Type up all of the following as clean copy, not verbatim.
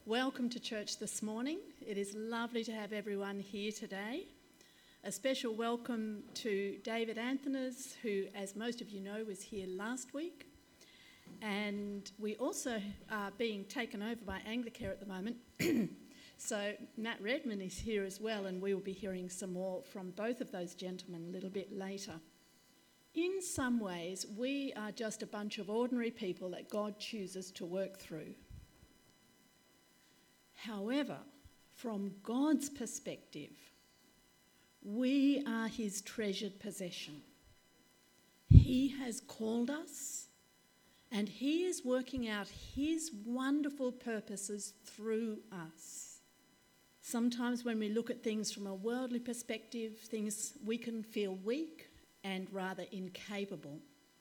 Welcome to church this morning. It is lovely to have everyone here today. A special welcome to David Anthonys, who, as most of you know, was here last week. And we also are being taken over by Anglicare at the moment. So Matt Redman is here as well, and we will be hearing some more from both of those gentlemen a little bit later. In some ways, we are just a bunch of ordinary people that God chooses to work through. However, from God's perspective, we are his treasured possession. He has called us, and he is working out his wonderful purposes through us. Sometimes when we look at things from a worldly perspective, we can feel weak and rather incapable.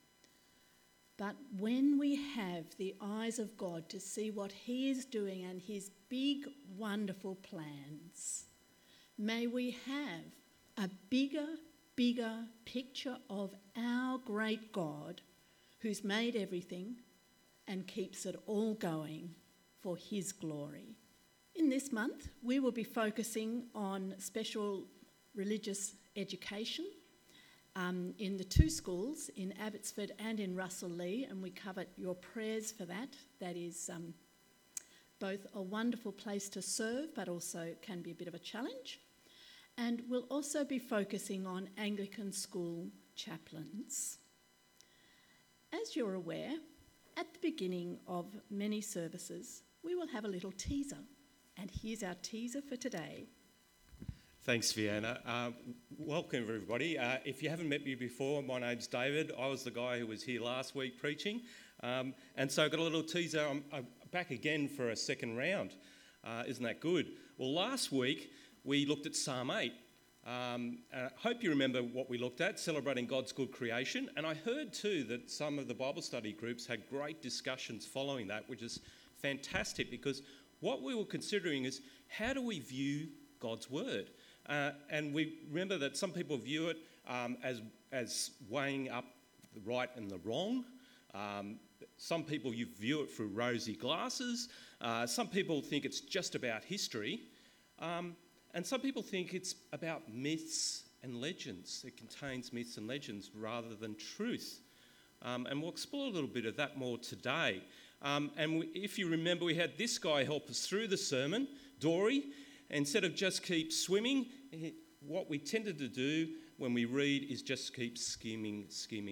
But when we have the eyes of God to see what he is doing and his big, wonderful plans, may we have a bigger picture of our great God who's made everything and keeps it all going for his glory. In this month, we will be focusing on special religious education in the two schools, in Abbotsford and in Russell Lea, and we covered your prayers for that. That is both a wonderful place to serve, but also can be a bit of a challenge. And we'll also be focusing on Anglican school chaplains. As you're aware, at the beginning of many services, we will have a little teaser. And here's our teaser for today. Thanks, Vienna. Welcome, everybody. If you haven't met me before, my name's David. I was the guy who was here last week preaching. And so I've got a little teaser. I'm back again for a second round. Isn't that good? Well, last week we looked at Psalm 8. I hope you remember what we looked at, celebrating God's good creation. And I heard too that some of the Bible study groups had great discussions following that, which is fantastic, because what we were considering is how do we view God's word? And we remember that some people view it as weighing up the right and the wrong. Some people you view it through rosy glasses. Some people think it's just about history. And some people think it's about myths and legends. It contains myths and legends rather than truth. And we'll explore a little bit of that more today. If you remember, we had this guy help us through the sermon, Dory. Instead of just keep swimming, what we tended to do when we read is just keep skimming.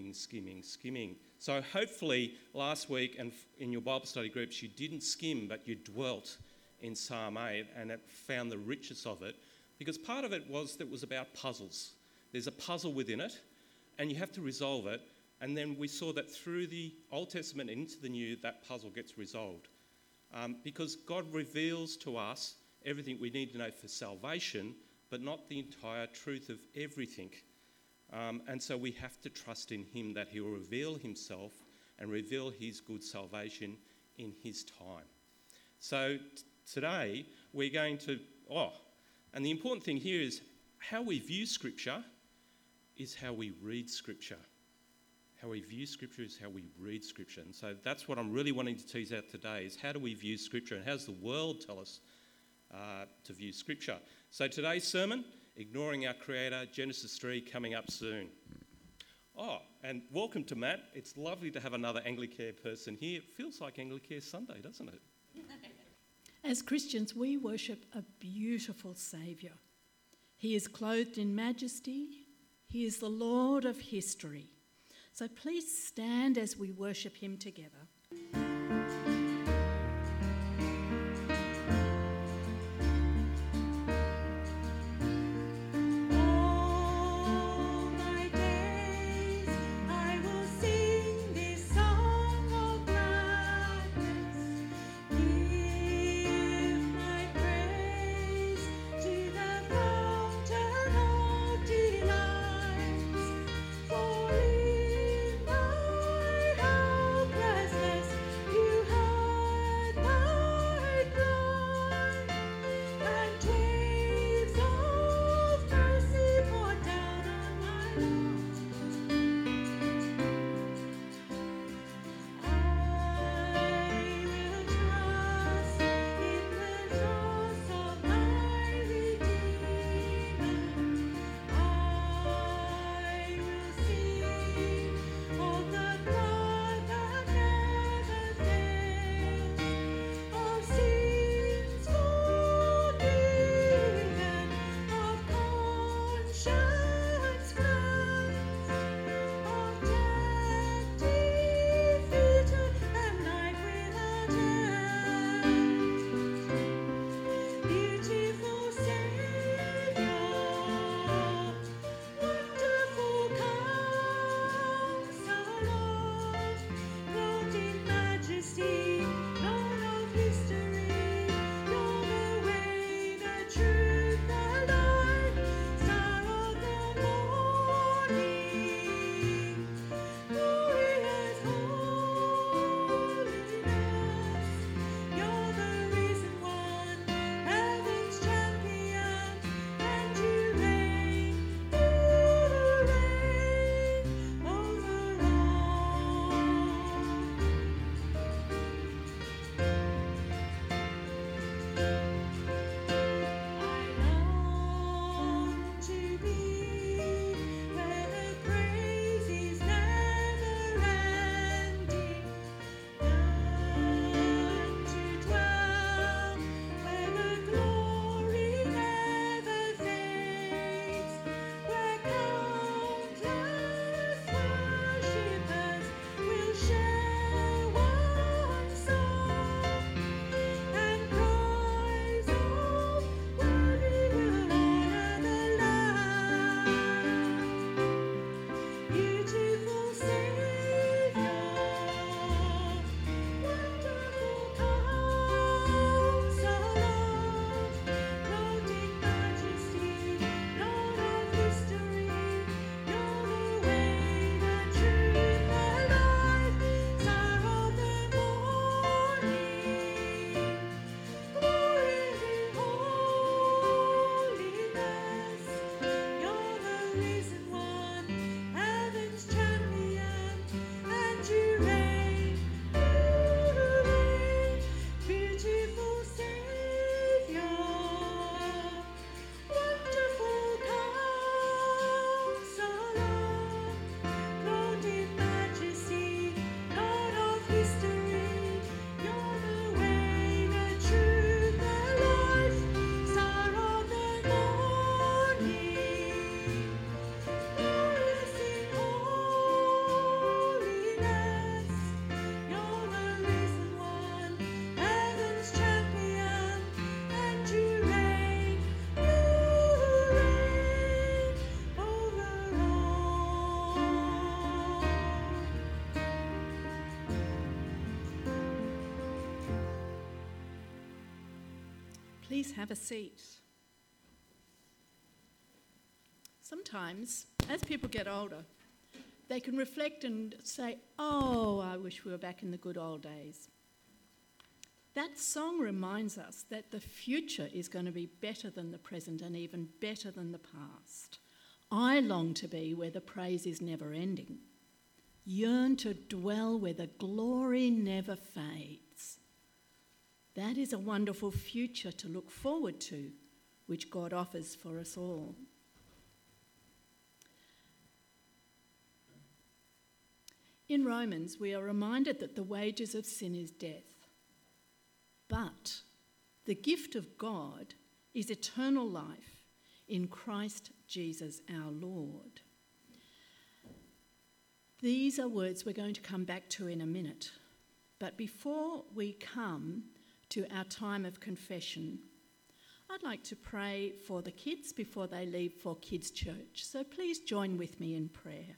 So hopefully last week and in your Bible study groups, you didn't skim, but you dwelt in Psalm 8 and found the richness of it. Because part of it was about puzzles. There's a puzzle within it, and you have to resolve it. And then we saw that through the Old Testament and into the New, that puzzle gets resolved. Because God reveals to us everything we need to know for salvation, but not the entire truth of everything. And so we have to trust in him that he will reveal himself and reveal his good salvation in his time. So today we're going to, and the important thing here is how we view Scripture is how we read Scripture. How we view Scripture is how we read Scripture. And so that's what I'm really wanting to tease out today, is how do we view Scripture and how does the world tell us to view Scripture. So today's sermon, Ignoring Our Creator, Genesis 3, coming up soon. And welcome to Matt. It's lovely to have another Anglicare person here. It feels like Anglicare Sunday, doesn't it? As Christians, we worship a beautiful Saviour. He is clothed in majesty. He is the Lord of history. So please stand as we worship him together. For in thy helplessness Please have a seat. Sometimes, as people get older, they can reflect and say, "Oh, I wish we were back in the good old days." That song reminds us that the future is going to be better than the present and even better than the past. I long to be where the praise is never ending. Yearn to dwell where the glory never fades. That is a wonderful future to look forward to, which God offers for us all. In Romans, we are reminded that the wages of sin is death, but the gift of God is eternal life in Christ Jesus our Lord. These are words we're going to come back to in a minute, but before we come to our time of confession, I'd like to pray for the kids before they leave for Kids Church. So please join with me in prayer.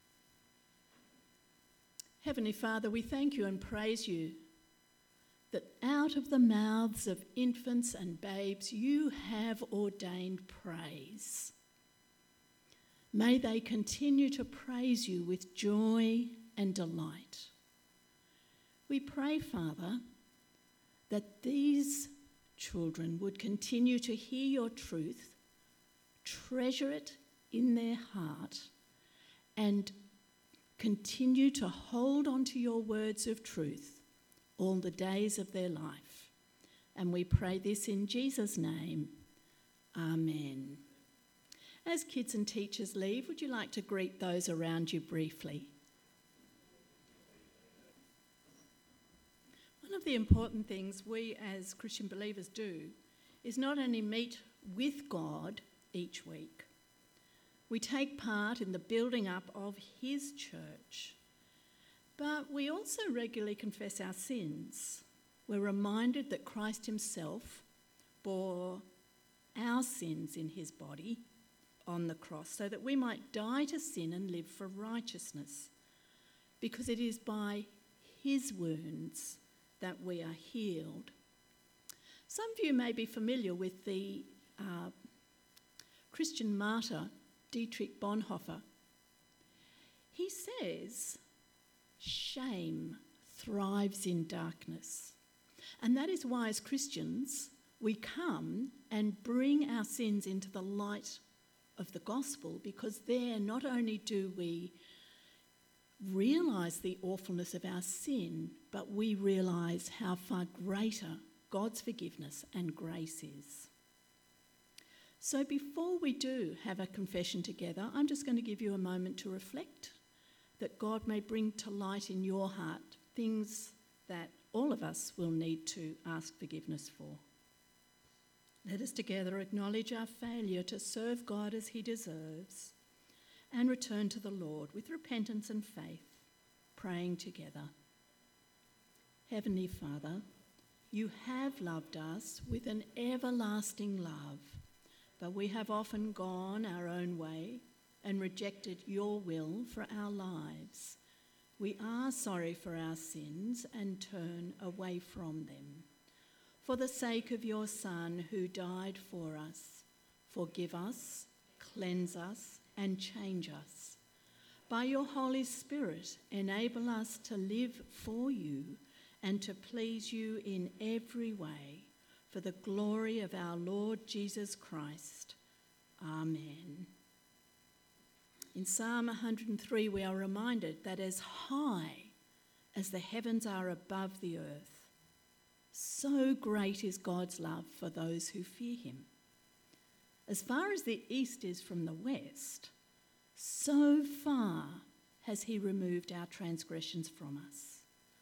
Heavenly Father, we thank you and praise you that out of the mouths of infants and babes you have ordained praise. May they continue to praise you with joy and delight. We pray, Father, that these children would continue to hear your truth, treasure it in their heart, and continue to hold on to your words of truth all the days of their life. And we pray this in Jesus' name. Amen. As kids and teachers leave, would you like to greet those around you briefly? One of the important things we as Christian believers do is not only meet with God each week, we take part in the building up of his church, but we also regularly confess our sins. We're reminded that Christ himself bore our sins in his body on the cross so that we might die to sin and live for righteousness, because it is by his wounds that we are healed. Some of you may be familiar with the Christian martyr Dietrich Bonhoeffer. He says, shame thrives in darkness. And that is why as Christians we come and bring our sins into the light of the gospel, because there not only do we realise the awfulness of our sin, but we realise how far greater God's forgiveness and grace is. So before we do have a confession together, I'm just going to give you a moment to reflect, that God may bring to light in your heart things that all of us will need to ask forgiveness for. Let us together acknowledge our failure to serve God as he deserves and return to the Lord with repentance and faith, praying together. Heavenly Father, you have loved us with an everlasting love, but we have often gone our own way and rejected your will for our lives. We are sorry for our sins and turn away from them. For the sake of your Son who died for us, forgive us, cleanse us, and change us. By your Holy Spirit, enable us to live for you and to please you in every way, for the glory of our Lord Jesus Christ. Amen. In Psalm 103, we are reminded that as high as the heavens are above the earth, so great is God's love for those who fear him. As far as the east is from the west, so far has he removed our transgressions from us.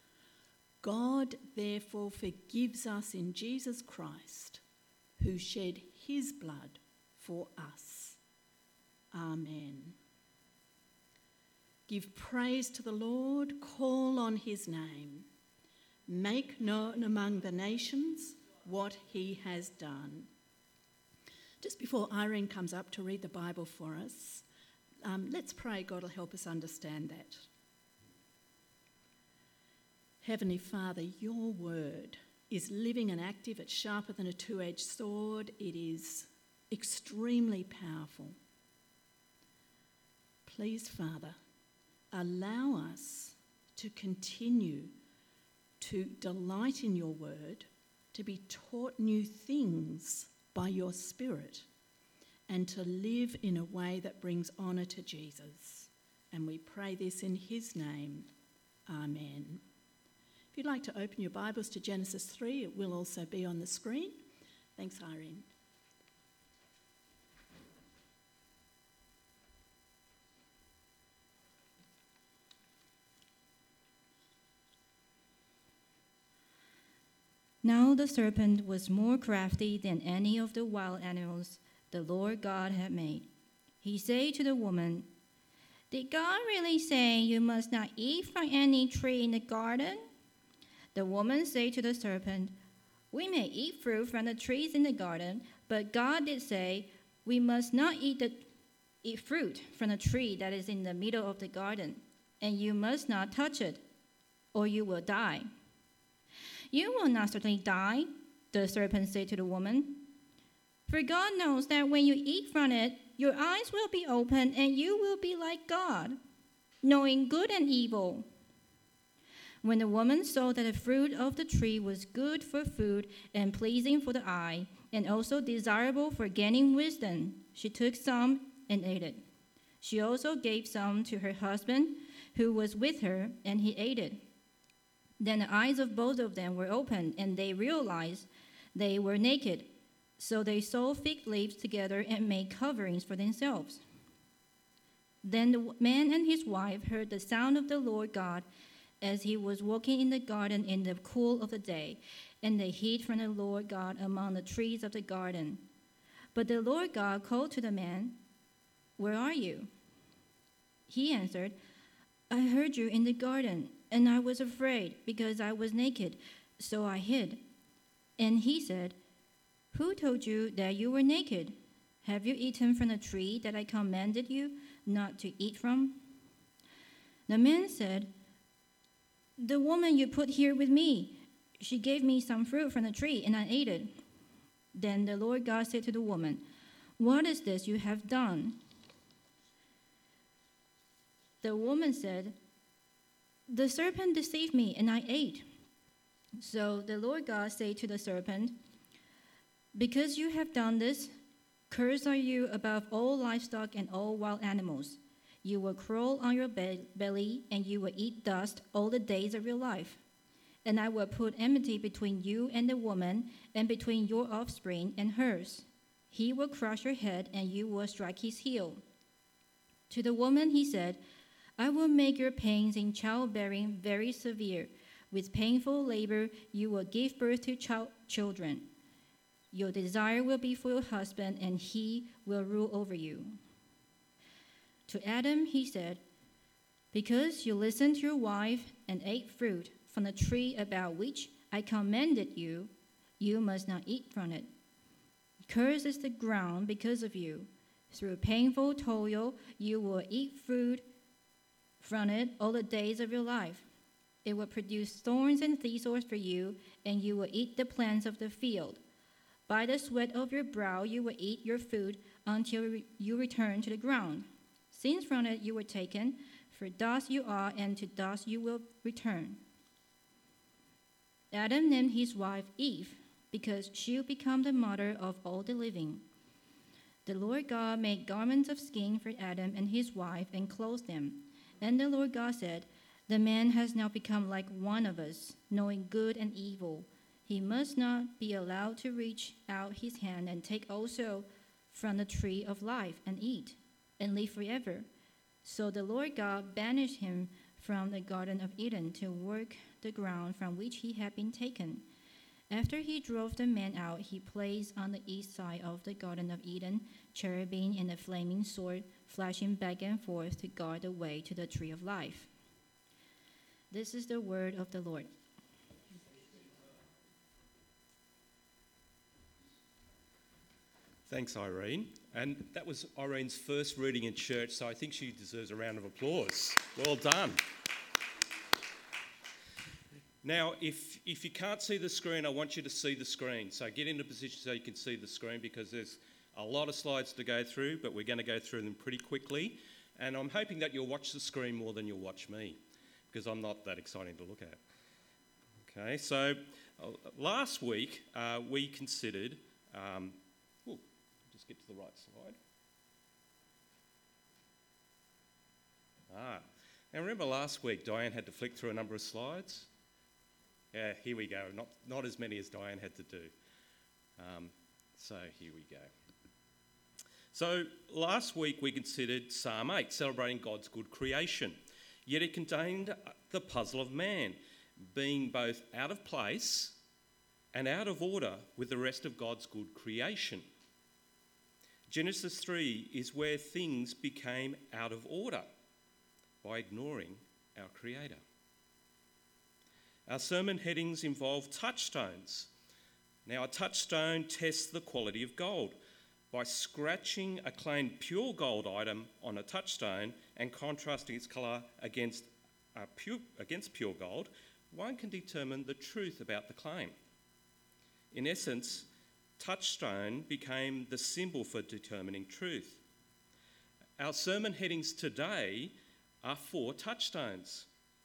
God therefore forgives us in Jesus Christ, who shed his blood for us. Amen. Give praise to the Lord, call on his name. Make known among the nations what he has done. Just before Irene comes up to read the Bible for us, let's pray God will help us understand that. Heavenly Father, your word is living and active. It's sharper than a two-edged sword. It is extremely powerful. Please, Father, allow us to continue to delight in your word, to be taught new things by your Spirit, and to live in a way that brings honour to Jesus. And we pray this in his name. Amen. If you'd like to open your Bibles to Genesis 3, it will also be on the screen. Thanks, Irene. Now the serpent was more crafty than any of the wild animals the Lord God had made. He said to the woman, "Did God really say you must not eat from any tree in the garden?" The woman said to the serpent, "We may eat fruit from the trees in the garden, but God did say we must not eat fruit from the tree that is in the middle of the garden, and you must not touch it, or you will die." "You will not certainly die," the serpent said to the woman. "For God knows that when you eat from it, your eyes will be opened and you will be like God, knowing good and evil." When the woman saw that the fruit of the tree was good for food and pleasing for the eye, and also desirable for gaining wisdom, she took some and ate it. She also gave some to her husband who was with her, and he ate it. Then the eyes of both of them were opened, and they realized they were naked. So they sewed fig leaves together and made coverings for themselves. Then the man and his wife heard the sound of the Lord God as he was walking in the garden in the cool of the day, and they hid from the Lord God among the trees of the garden. But the Lord God called to the man, "Where are you?" He answered, "I heard you in the garden, and I was afraid because I was naked, so I hid." And he said, "Who told you that you were naked? Have you eaten from the tree that I commanded you not to eat from?" The man said, "The woman you put here with me, she gave me some fruit from the tree, and I ate it." Then the Lord God said to the woman, "What is this you have done?" The woman said, "The serpent deceived me, and I ate." So the Lord God said to the serpent, "Because you have done this, cursed are you above all livestock and all wild animals. You will crawl on your belly, and you will eat dust all the days of your life. And I will put enmity between you and the woman, and between your offspring and hers. He will crush your head, and you will strike his heel." To the woman he said, "I will make your pains in childbearing very severe. With painful labor you will give birth to children. Your desire will be for your husband, and he will rule over you." To Adam he said, "Because you listened to your wife and ate fruit from the tree about which I commanded you, you must not eat from it. Cursed is the ground because of you. Through painful toil you will eat food from it all the days of your life. It will produce thorns and thistles for you, and you will eat the plants of the field. By the sweat of your brow you will eat your food until you return to the ground. Since from it you were taken, for dust you are, and to dust you will return." Adam named his wife Eve, because she would become the mother of all the living. The Lord God made garments of skin for Adam and his wife and clothed them. And the Lord God said, "The man has now become like one of us, knowing good and evil. He must not be allowed to reach out his hand and take also from the tree of life and eat, and live forever." So the Lord God banished him from the Garden of Eden to work the ground from which he had been taken. After he drove the man out, he placed on the east side of the Garden of Eden cherubim and a flaming sword flashing back and forth to guard the way to the tree of life. This is the word of the Lord. Thanks, Irene. And that was Irene's first reading in church, so I think she deserves a round of applause. Well done. Now, if you can't see the screen, I want you to see the screen. So get into position so you can see the screen, because there's a lot of slides to go through, but we're going to go through them pretty quickly. And I'm hoping that you'll watch the screen more than you'll watch me, because I'm not that exciting to look at. Okay, so last week we considered... just get to the right slide. Now remember last week Diane had to flick through a number of slides? Yeah, here we go. Not as many as Diane had to do. So here we go. So last week we considered Psalm 8, celebrating God's good creation. Yet it contained the puzzle of man, being both out of place and out of order with the rest of God's good creation. Genesis 3 is where things became out of order by ignoring our Creator. Our sermon headings involve touchstones. Now, a touchstone tests the quality of gold. By scratching a claimed pure gold item on a touchstone and contrasting its colour against pure gold, one can determine the truth about the claim. In essence, touchstone became the symbol for determining truth. Our sermon headings today are 4 touchstones: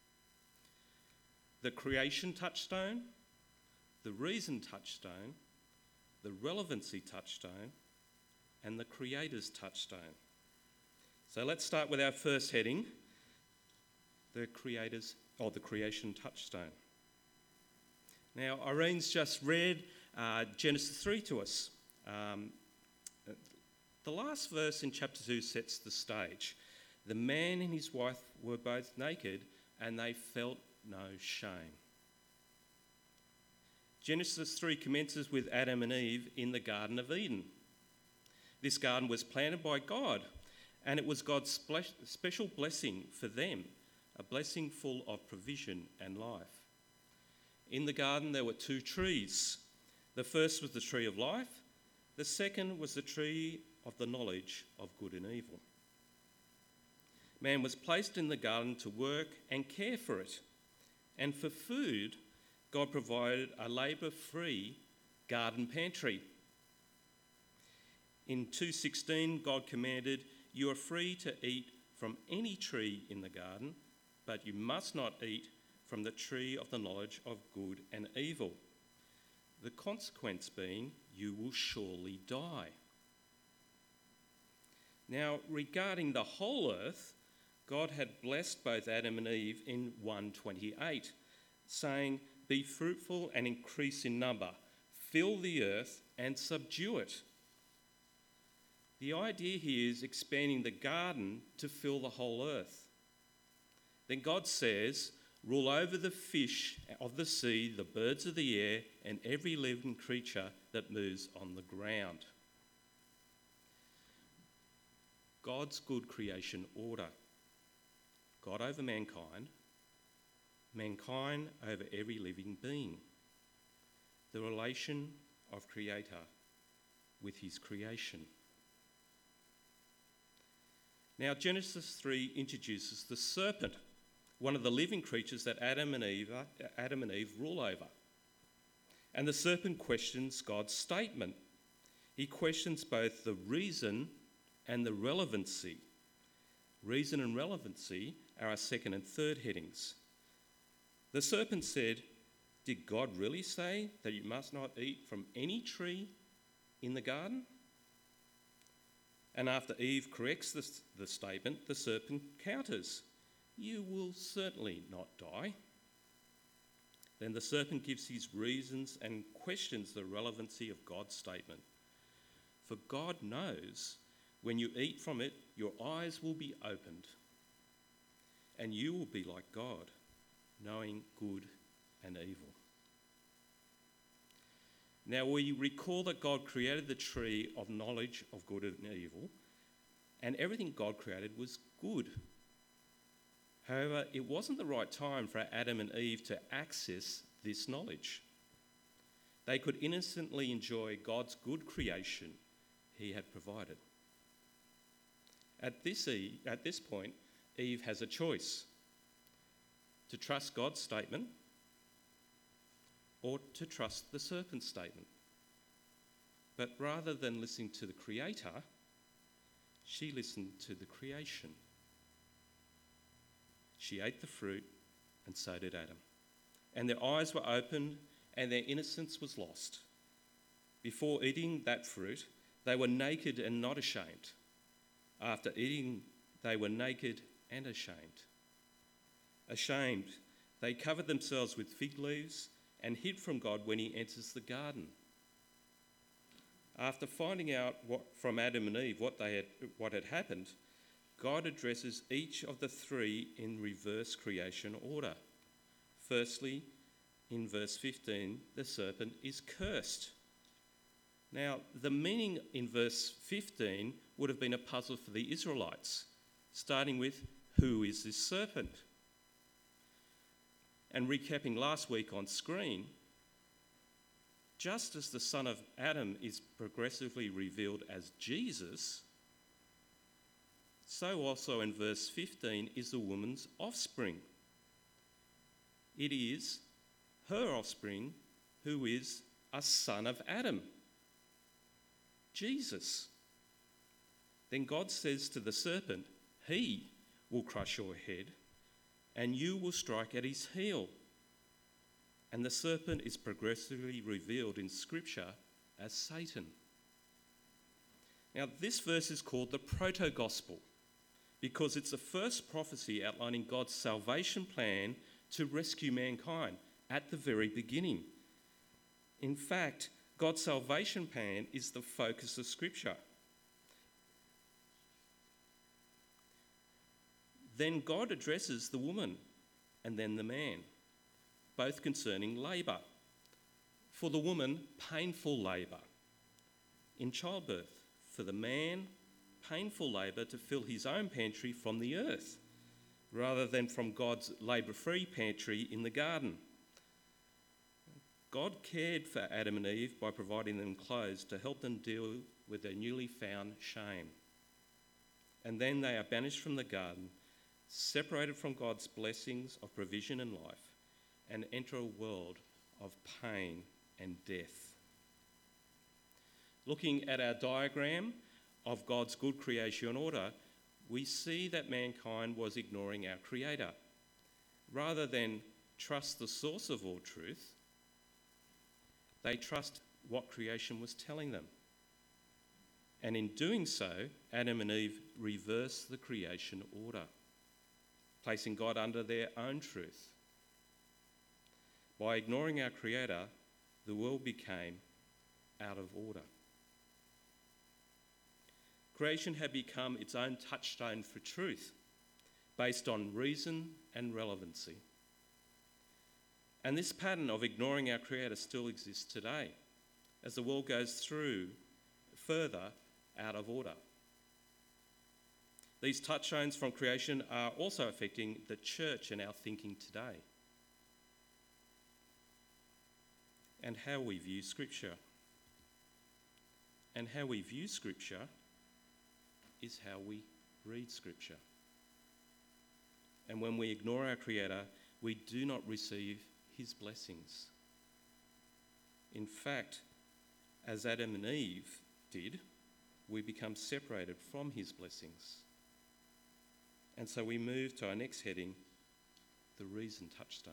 the creation touchstone, the reason touchstone, the relevancy touchstone, and the Creator's touchstone. So let's start with our first heading, the creation touchstone. Now, Irene's just read Genesis 3 to us. The last verse in chapter 2 sets the stage. The man and his wife were both naked, and they felt no shame. Genesis 3 commences with Adam and Eve in the Garden of Eden. This garden was planted by God, and it was God's special blessing for them, a blessing full of provision and life. In the garden there were 2 trees. The first was the tree of life. The second was the tree of the knowledge of good and evil. Man was placed in the garden to work and care for it. And for food, God provided a labour-free garden pantry. In 2:16, God commanded, "You are free to eat from any tree in the garden, but you must not eat from the tree of the knowledge of good and evil. The consequence being, you will surely die." Now, regarding the whole earth, God had blessed both Adam and Eve in 1:28, saying, "Be fruitful and increase in number, fill the earth and subdue it." The idea here is expanding the garden to fill the whole earth. Then God says, "Rule over the fish of the sea, the birds of the air, and every living creature that moves on the ground." God's good creation order. God over mankind, mankind over every living being. The relation of Creator with his creation. Now, Genesis 3 introduces the serpent, one of the living creatures that Adam and Eve rule over. And the serpent questions God's statement. He questions both the reason and the relevancy. Reason and relevancy are our second and third headings. The serpent said, "Did God really say that you must not eat from any tree in the garden?" And after Eve corrects the statement, the serpent counters, "You will certainly not die." Then the serpent gives his reasons and questions the relevancy of God's statement. For God knows when you eat from it, your eyes will be opened, and you will be like God, knowing good and evil. Now we recall that God created the tree of knowledge of good and evil, and everything God created was good. However, it wasn't the right time for Adam and Eve to access this knowledge. They could innocently enjoy God's good creation he had provided. At this point, Eve has a choice: to trust God's statement or to trust the serpent's statement. But rather than listening to the Creator, she listened to the creation. She ate the fruit, and so did Adam. And their eyes were opened, and their innocence was lost. Before eating that fruit, they were naked and not ashamed. After eating, they were naked and ashamed. Ashamed, they covered themselves with fig leaves and hid from God when he enters the garden. After finding out from Adam and Eve what had happened, God addresses each of the three in reverse creation order. Firstly, in verse 15, the serpent is cursed. Now, the meaning in verse 15 would have been a puzzle for the Israelites, starting with, who is this serpent? And recapping last week on screen, just as the son of Adam is progressively revealed as Jesus, so also in verse 15 is the woman's offspring. It is her offspring who is a son of Adam, Jesus. Then God says to the serpent, he will crush your head and you will strike at his heel. And the serpent is progressively revealed in Scripture as Satan. Now, this verse is called the proto-gospel because it's the first prophecy outlining God's salvation plan to rescue mankind at the very beginning. In fact, God's salvation plan is the focus of Scripture. Then God addresses the woman and then the man, both concerning labour. For the woman, painful labour in childbirth. For the man, painful labour to fill his own pantry from the earth, rather than from God's labour-free pantry in the garden. God cared for Adam and Eve by providing them clothes to help them deal with their newly found shame. And then they are banished from the garden, separated from God's blessings of provision and life, and enter a world of pain and death. Looking at our diagram of God's good creation order, we see that mankind was ignoring our Creator. Rather than trust the source of all truth, they trust what creation was telling them. And in doing so, Adam and Eve reversed the creation order, placing God under their own truth. By ignoring our Creator, the world became out of order. Creation had become its own touchstone for truth, based on reason and relevancy. And this pattern of ignoring our Creator still exists today, as the world goes through further out of order. These touchstones from creation are also affecting the church and our thinking today, and how we view Scripture. And how we view Scripture is how we read Scripture. And when we ignore our Creator, we do not receive his blessings. In fact, as Adam and Eve did, we become separated from his blessings. And so we move to our next heading, the reason touchstone.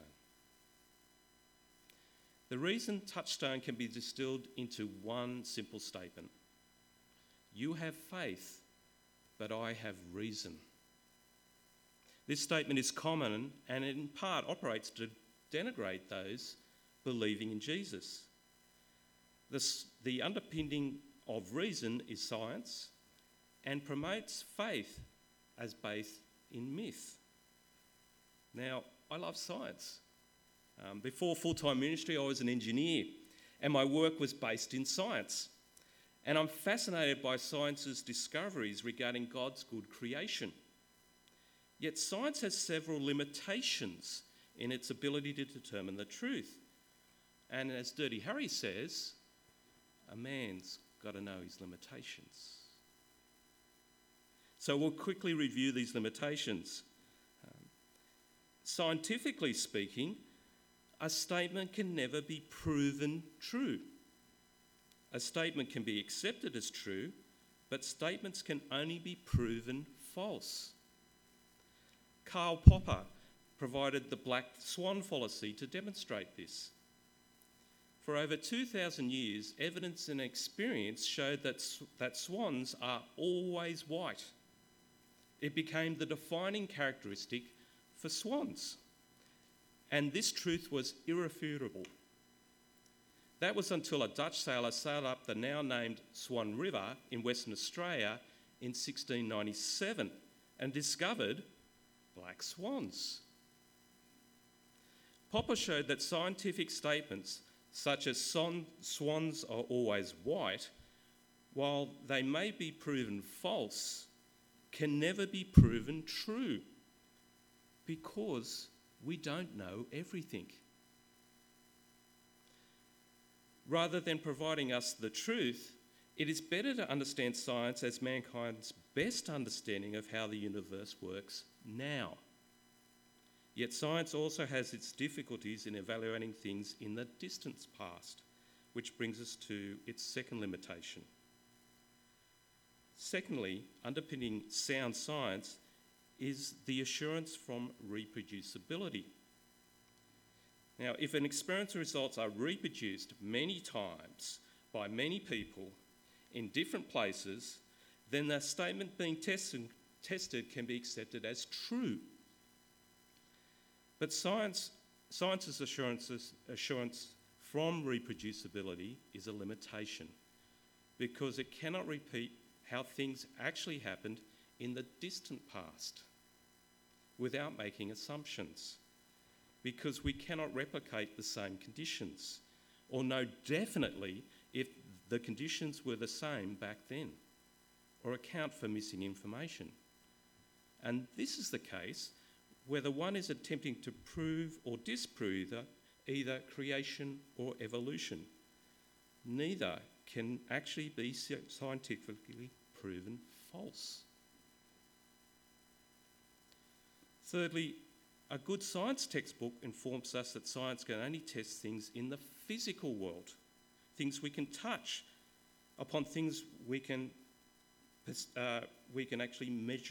The reason touchstone can be distilled into one simple statement. You have faith, but I have reason. This statement is common and in part operates to denigrate those believing in Jesus. The underpinning of reason is science and promotes faith as based in myth. Now, I love science. Before full-time ministry, I was an engineer and my work was based in science. And I'm fascinated by science's discoveries regarding God's good creation. Yet science has several limitations in its ability to determine the truth. And as Dirty Harry says, a man's got to know his limitations. So we'll quickly review these limitations. Scientifically speaking, a statement can never be proven true. A statement can be accepted as true, but statements can only be proven false. Karl Popper provided the black swan fallacy to demonstrate this. For over 2,000 years, evidence and experience showed that swans are always white. It became the defining characteristic for swans. And this truth was irrefutable. That was until a Dutch sailor sailed up the now named Swan River in Western Australia in 1697 and discovered black swans. Popper showed that scientific statements such as swans are always white, while they may be proven false, can never be proven true because we don't know everything. Rather than providing us the truth, it is better to understand science as mankind's best understanding of how the universe works now. Yet science also has its difficulties in evaluating things in the distant past, which brings us to its second limitation. Secondly, underpinning sound science is the assurance from reproducibility. Now, if an experiment's results are reproduced many times by many people in different places, then the statement being tested can be accepted as true. But science's assurance from reproducibility is a limitation because it cannot repeat how things actually happened in the distant past without making assumptions, because we cannot replicate the same conditions or know definitely if the conditions were the same back then or account for missing information. And this is the case whether one is attempting to prove or disprove either creation or evolution. Neither can actually be scientifically proven false. Thirdly, a good science textbook informs us that science can only test things in the physical world, things we can touch, upon things we can actually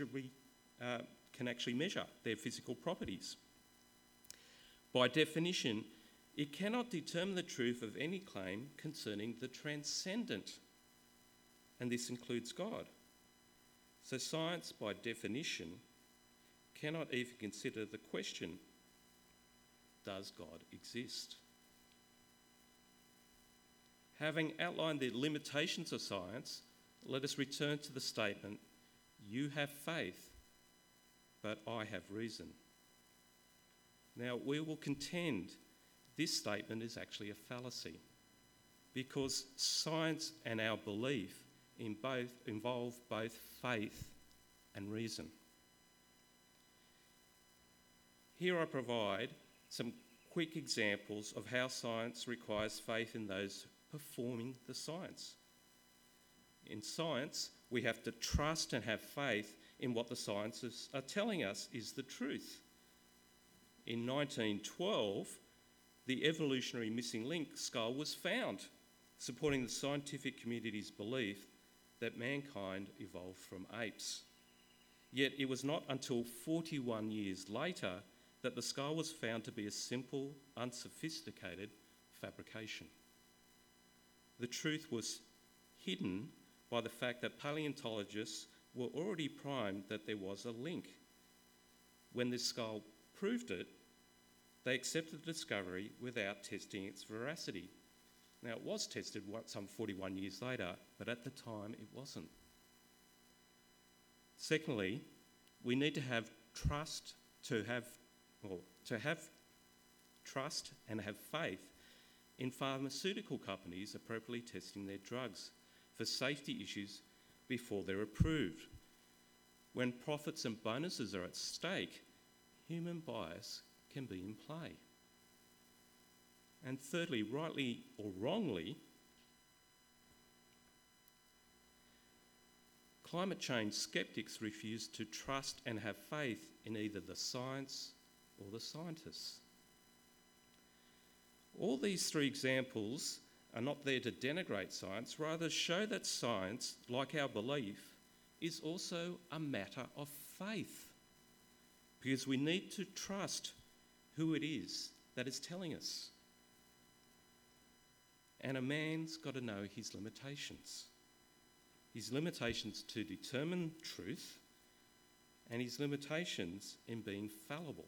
measure their physical properties. By definition, it cannot determine the truth of any claim concerning the transcendent, and this includes God. So science, by definition, cannot even consider the question, does God exist? Having outlined the limitations of science, let us return to the statement, you have faith, but I have reason. Now, we will contend this statement is actually a fallacy because science and our belief involve both faith and reason. Here I provide some quick examples of how science requires faith in those performing the science. In science, we have to trust and have faith in what the scientists are telling us is the truth. In 1912, the evolutionary missing link skull was found, supporting the scientific community's belief that mankind evolved from apes. Yet it was not until 41 years later that the skull was found to be a simple, unsophisticated fabrication. The truth was hidden by the fact that paleontologists were already primed that there was a link. When this skull proved it, they accepted the discovery without testing its veracity. Now, it was tested some 41 years later, but at the time it wasn't. Secondly, we need to have trust and have faith in pharmaceutical companies appropriately testing their drugs for safety issues before they're approved. When profits and bonuses are at stake, human bias can be in play. And thirdly, rightly or wrongly, climate change skeptics refuse to trust and have faith in either the science or the scientists. All these three examples are not there to denigrate science, rather show that science, like our belief, is also a matter of faith. Because we need to trust who it is that is telling us. And a man's got to know his limitations. His limitations to determine truth and his limitations in being fallible.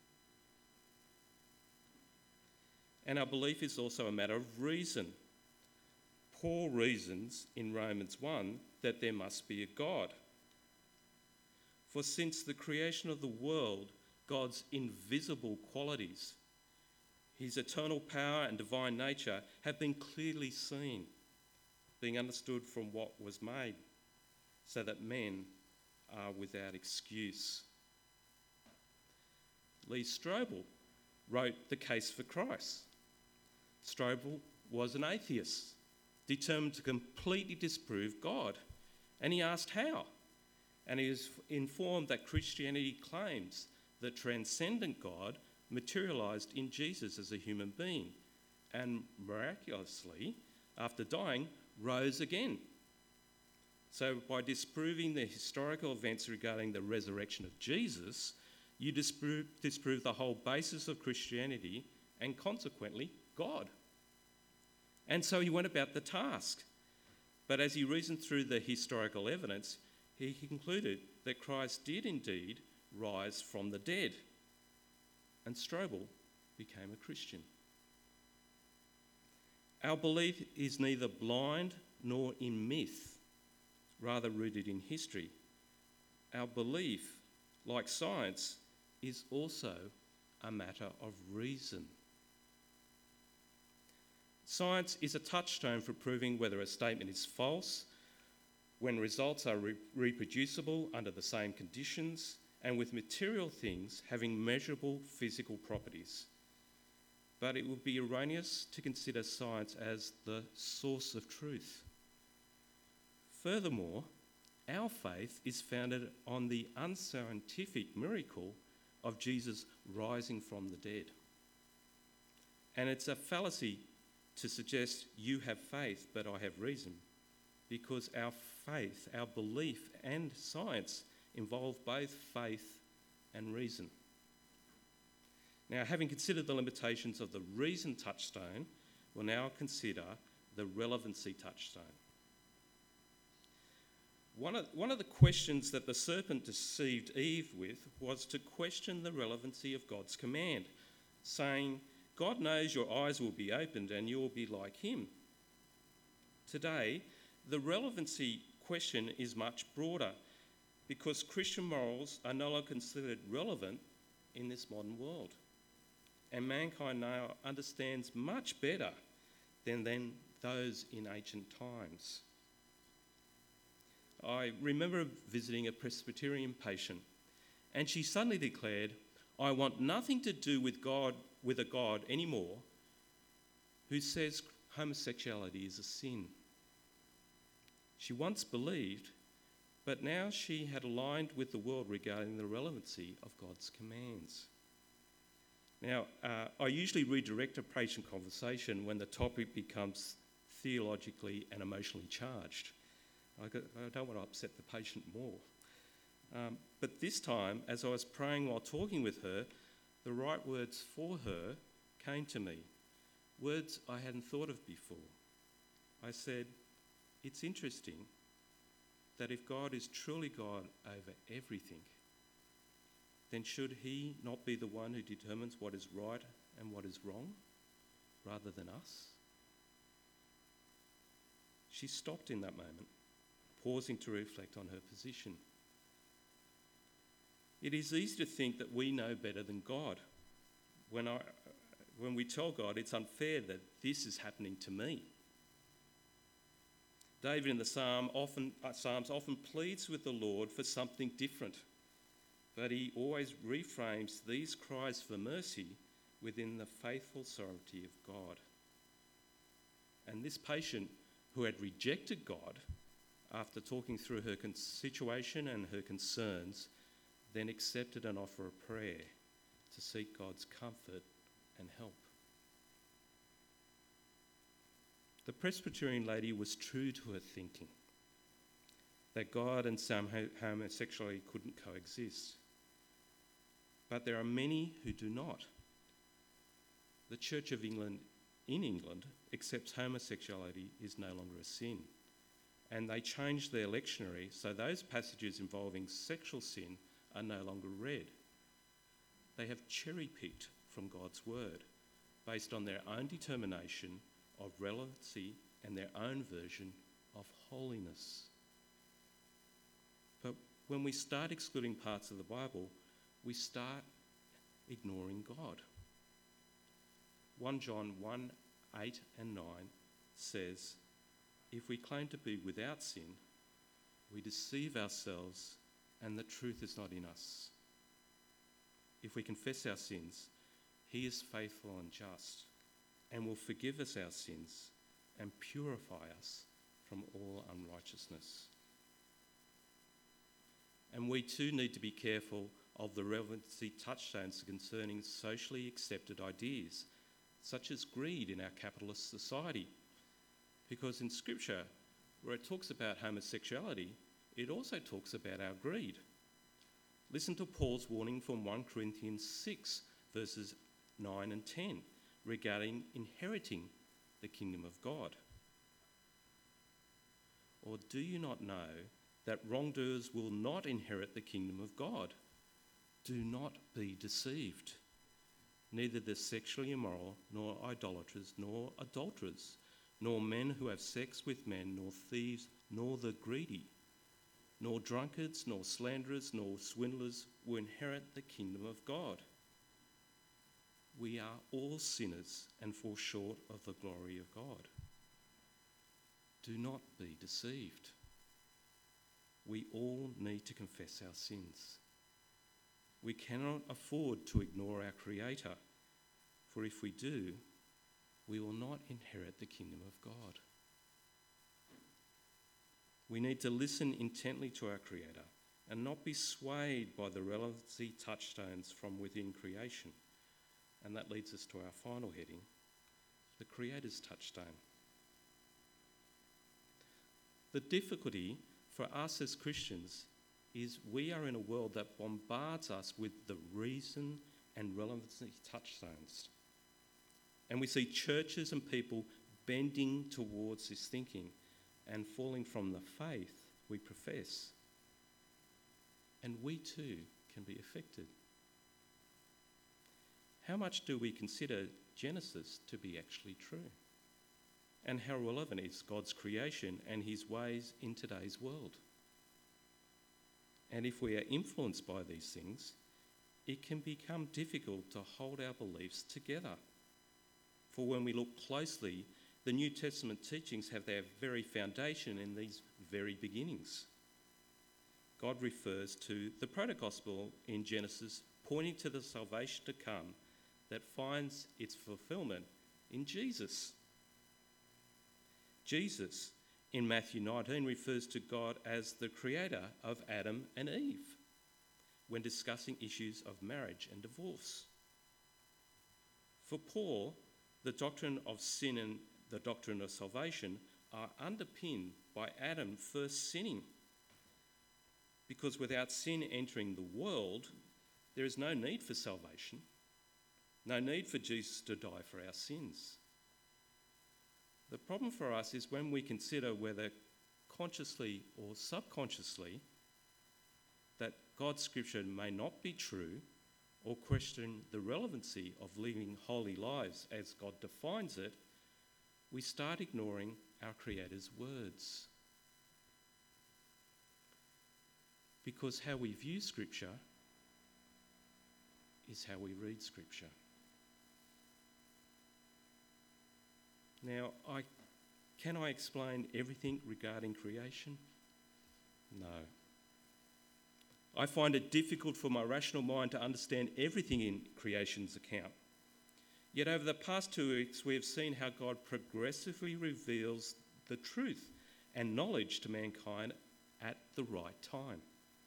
And our belief is also a matter of reason. Paul reasons in Romans 1 that there must be a God. For since the creation of the world, God's invisible qualities, his eternal power and divine nature, have been clearly seen, being understood from what was made, so that men are without excuse. Lee Strobel wrote The Case for Christ. Strobel was an atheist, determined to completely disprove God, and he asked how. And he was informed that Christianity claims the transcendent God materialised in Jesus as a human being and miraculously, after dying, rose again. So by disproving the historical events regarding the resurrection of Jesus, you disprove the whole basis of Christianity and consequently God. And so he went about the task. But as he reasoned through the historical evidence, he concluded that Christ did indeed rise from the dead. And Strobel became a Christian. Our belief is neither blind nor in myth, rather rooted in history. Our belief, like science, is also a matter of reason. Science is a touchstone for proving whether a statement is false, when results are reproducible under the same conditions and with material things having measurable physical properties. But it would be erroneous to consider science as the source of truth. Furthermore, our faith is founded on the unscientific miracle of Jesus rising from the dead. And it's a fallacy to suggest you have faith, but I have reason, because our faith, our belief and science involve both faith and reason. Now, having considered the limitations of the reason touchstone, we'll now consider the relevancy touchstone. One of the questions that the serpent deceived Eve with was to question the relevancy of God's command, saying, God knows your eyes will be opened and you will be like him. Today, the relevancy question is much broader because Christian morals are no longer considered relevant in this modern world. And mankind now understands much better than those in ancient times. I remember visiting a Presbyterian patient, and she suddenly declared, I want nothing to do with a God anymore who says homosexuality is a sin. She once believed, but now she had aligned with the world regarding the relevancy of God's commands. Now, I usually redirect a patient conversation when the topic becomes theologically and emotionally charged. I don't want to upset the patient more. But this time, as I was praying while talking with her, the right words for her came to me, words I hadn't thought of before. I said, it's interesting that if God is truly God over everything, then should he not be the one who determines what is right and what is wrong, rather than us? She stopped in that moment, pausing to reflect on her position. It is easy to think that we know better than God. When we tell God it's unfair that this is happening to me. David in the Psalms often pleads with the Lord for something different, but he always reframes these cries for mercy within the faithful sovereignty of God. And this patient who had rejected God after talking through her situation and her concerns, then accepted an offer of prayer to seek God's comfort and help. The Presbyterian lady was true to her thinking, that God and some homosexuality couldn't coexist. But there are many who do not. The Church of England in England accepts homosexuality is no longer a sin. And they changed their lectionary so those passages involving sexual sin are no longer read. They have cherry-picked from God's word based on their own determination of relevancy and their own version of holiness. But when we start excluding parts of the Bible, we start ignoring God. 1 John 1:8 and 9 says, if we claim to be without sin, we deceive ourselves and the truth is not in us. If we confess our sins, he is faithful and just and will forgive us our sins and purify us from all unrighteousness. And we too need to be careful of the relevancy touchstones concerning socially accepted ideas, such as greed in our capitalist society. Because in Scripture, where it talks about homosexuality, it also talks about our greed. Listen to Paul's warning from 1 Corinthians 6, verses 9 and 10, regarding inheriting the kingdom of God. Or do you not know that wrongdoers will not inherit the kingdom of God? Do not be deceived. Neither the sexually immoral, nor idolaters, nor adulterers, nor men who have sex with men, nor thieves, nor the greedy, nor drunkards, nor slanderers, nor swindlers will inherit the kingdom of God. We are all sinners and fall short of the glory of God. Do not be deceived. We all need to confess our sins. We cannot afford to ignore our Creator, for if we do, we will not inherit the kingdom of God. We need to listen intently to our Creator and not be swayed by the relevancy touchstones from within creation. And that leads us to our final heading, the Creator's touchstone. The difficulty for us as Christians is we are in a world that bombards us with the reason and relevancy touchstones. And we see churches and people bending towards this thinking and falling from the faith we profess. And we too can be affected. How much do we consider Genesis to be actually true? And how relevant is God's creation and his ways in today's world? And if we are influenced by these things, it can become difficult to hold our beliefs together. For when we look closely, the New Testament teachings have their very foundation in these very beginnings. God refers to the proto-gospel in Genesis, pointing to the salvation to come that finds its fulfillment in Jesus. Jesus, in Matthew 19, refers to God as the creator of Adam and Eve when discussing issues of marriage and divorce. For Paul, the doctrine of sin and the doctrine of salvation are underpinned by Adam first sinning. Because without sin entering the world, there is no need for salvation, no need for Jesus to die for our sins. The problem for us is when we consider, whether consciously or subconsciously, that God's scripture may not be true, or question the relevancy of living holy lives as God defines it, we start ignoring our Creator's words. Because how we view scripture is how we read scripture. Now, can I explain everything regarding creation? No. I find it difficult for my rational mind to understand everything in creation's account. Yet over the past 2 weeks, we have seen how God progressively reveals the truth and knowledge to mankind at the right time.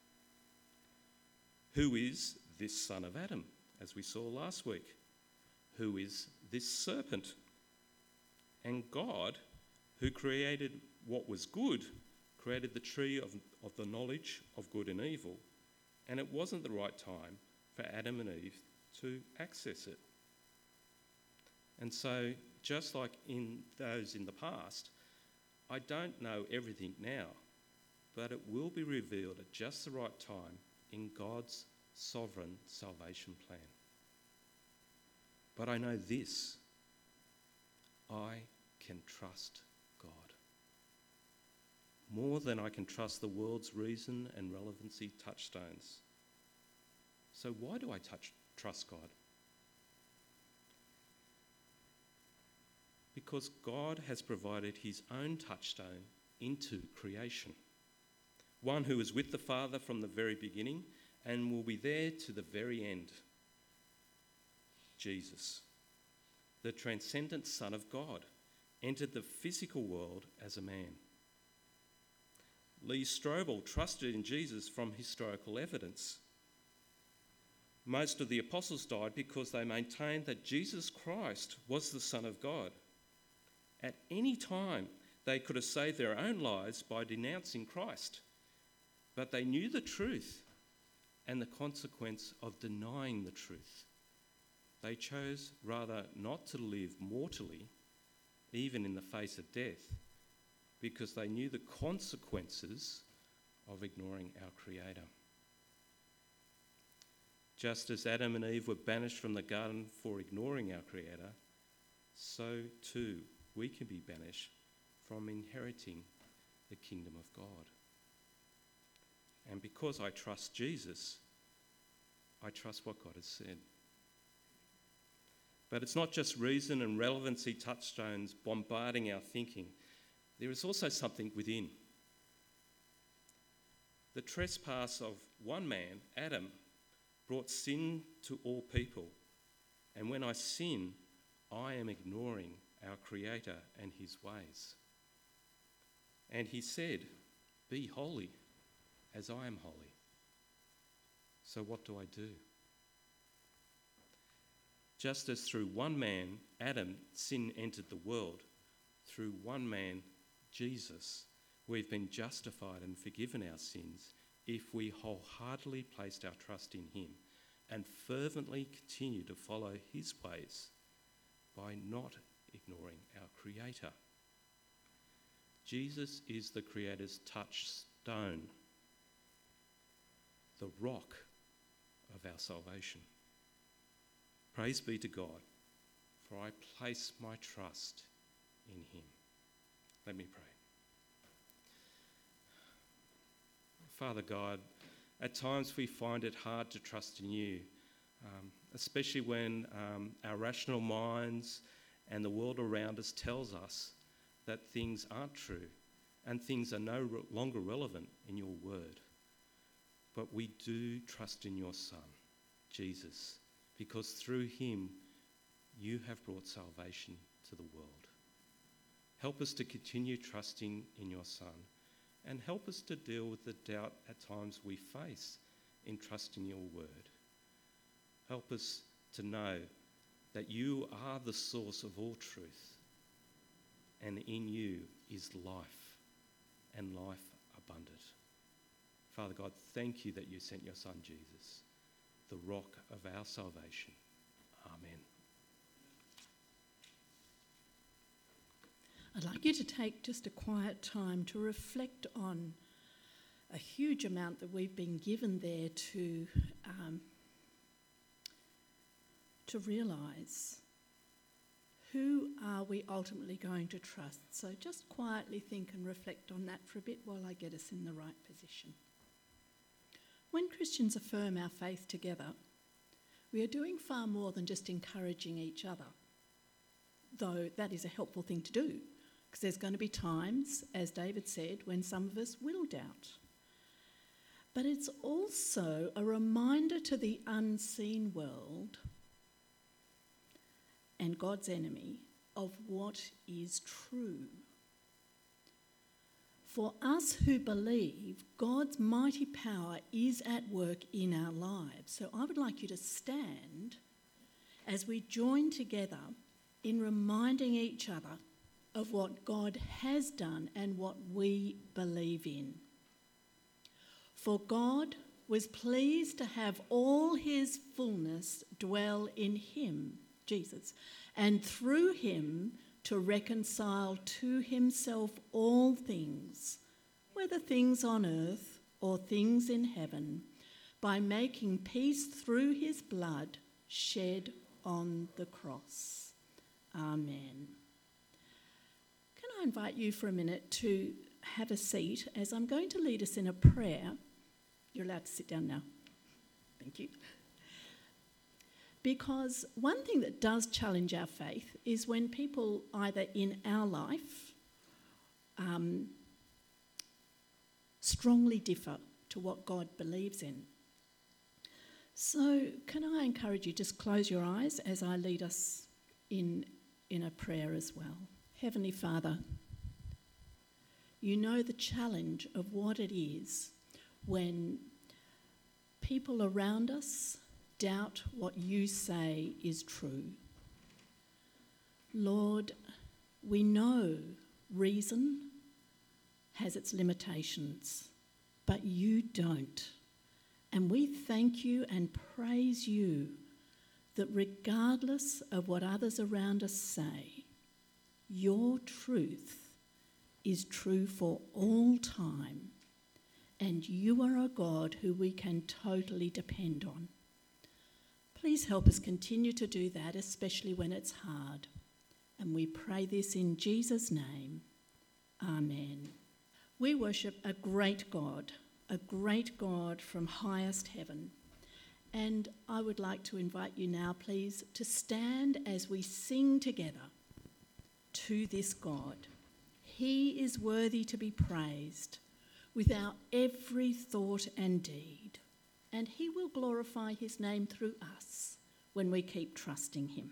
Who is this son of Adam, as we saw last week? Who is this serpent? And God, who created what was good, created the tree of the knowledge of good and evil, and it wasn't the right time for Adam and Eve to access it. And so, just like in those in the past, I don't know everything now, but it will be revealed at just the right time in God's sovereign salvation plan. But I know this: I can trust God more than I can trust the world's reason and relevancy touchstones. So why do I trust God? Because God has provided his own touchstone into creation, one who is with the Father from the very beginning and will be there to the very end. Jesus, the transcendent Son of God, entered the physical world as a man. Lee Strobel trusted in Jesus from historical evidence. Most of the apostles died because they maintained that Jesus Christ was the Son of God. At any time, they could have saved their own lives by denouncing Christ, but they knew the truth and the consequence of denying the truth. They chose rather not to live mortally, even in the face of death, because they knew the consequences of ignoring our Creator. Just as Adam and Eve were banished from the garden for ignoring our Creator, so too we can be banished from inheriting the kingdom of God. And because I trust Jesus, I trust what God has said. But it's not just reason and relevancy touchstones bombarding our thinking. There is also something within. The trespass of one man, Adam, brought sin to all people. And when I sin, I am ignoring our Creator and his ways. And he said, "Be holy as I am holy." So what do I do? Just as through one man, Adam, sin entered the world, through one man, Jesus, we've been justified and forgiven our sins if we wholeheartedly placed our trust in him and fervently continue to follow his ways by not ignoring our Creator. Jesus is the Creator's touchstone, the rock of our salvation. Praise be to God, for I place my trust in him. Let me pray. Father God, at times we find it hard to trust in you, especially when our rational minds and the world around us tells us that things aren't true and things are no longer relevant in your word. But we do trust in your Son, Jesus, because through him you have brought salvation to the world. Help us to continue trusting in your Son, and help us to deal with the doubt at times we face in trusting your word. Help us to know that you are the source of all truth, and in you is life, and life abundant. Father God, thank you that you sent your Son Jesus, the rock of our salvation. Amen. I'd like you to take just a quiet time to reflect on a huge amount that we've been given there to realise who are we ultimately going to trust. So just quietly think and reflect on that for a bit while I get us in the right position. When Christians affirm our faith together, we are doing far more than just encouraging each other, though that is a helpful thing to do, because there's going to be times, as David said, when some of us will doubt. But it's also a reminder to the unseen world and God's enemy of what is true. For us who believe, God's mighty power is at work in our lives. So I would like you to stand as we join together in reminding each other of what God has done and what we believe in. For God was pleased to have all his fullness dwell in him, Jesus, and through him to reconcile to himself all things, whether things on earth or things in heaven, by making peace through his blood shed on the cross. Amen. Can I invite you for a minute to have a seat as I'm going to lead us in a prayer. You're allowed to sit down now. Thank you. Because one thing that does challenge our faith is when people either in our life strongly differ to what God believes in. So can I encourage you, just close your eyes as I lead us in a prayer as well. Heavenly Father, you know the challenge of what it is when people around us doubt what you say is true. Lord, we know reason has its limitations, but you don't. And we thank you and praise you that regardless of what others around us say, your truth is true for all time, and you are a God who we can totally depend on. Please help us continue to do that, especially when it's hard. And we pray this in Jesus' name. Amen. We worship a great God from highest heaven. And I would like to invite you now, please, to stand as we sing together to this God. He is worthy to be praised with our every thought and deed, and he will glorify his name through us when we keep trusting him.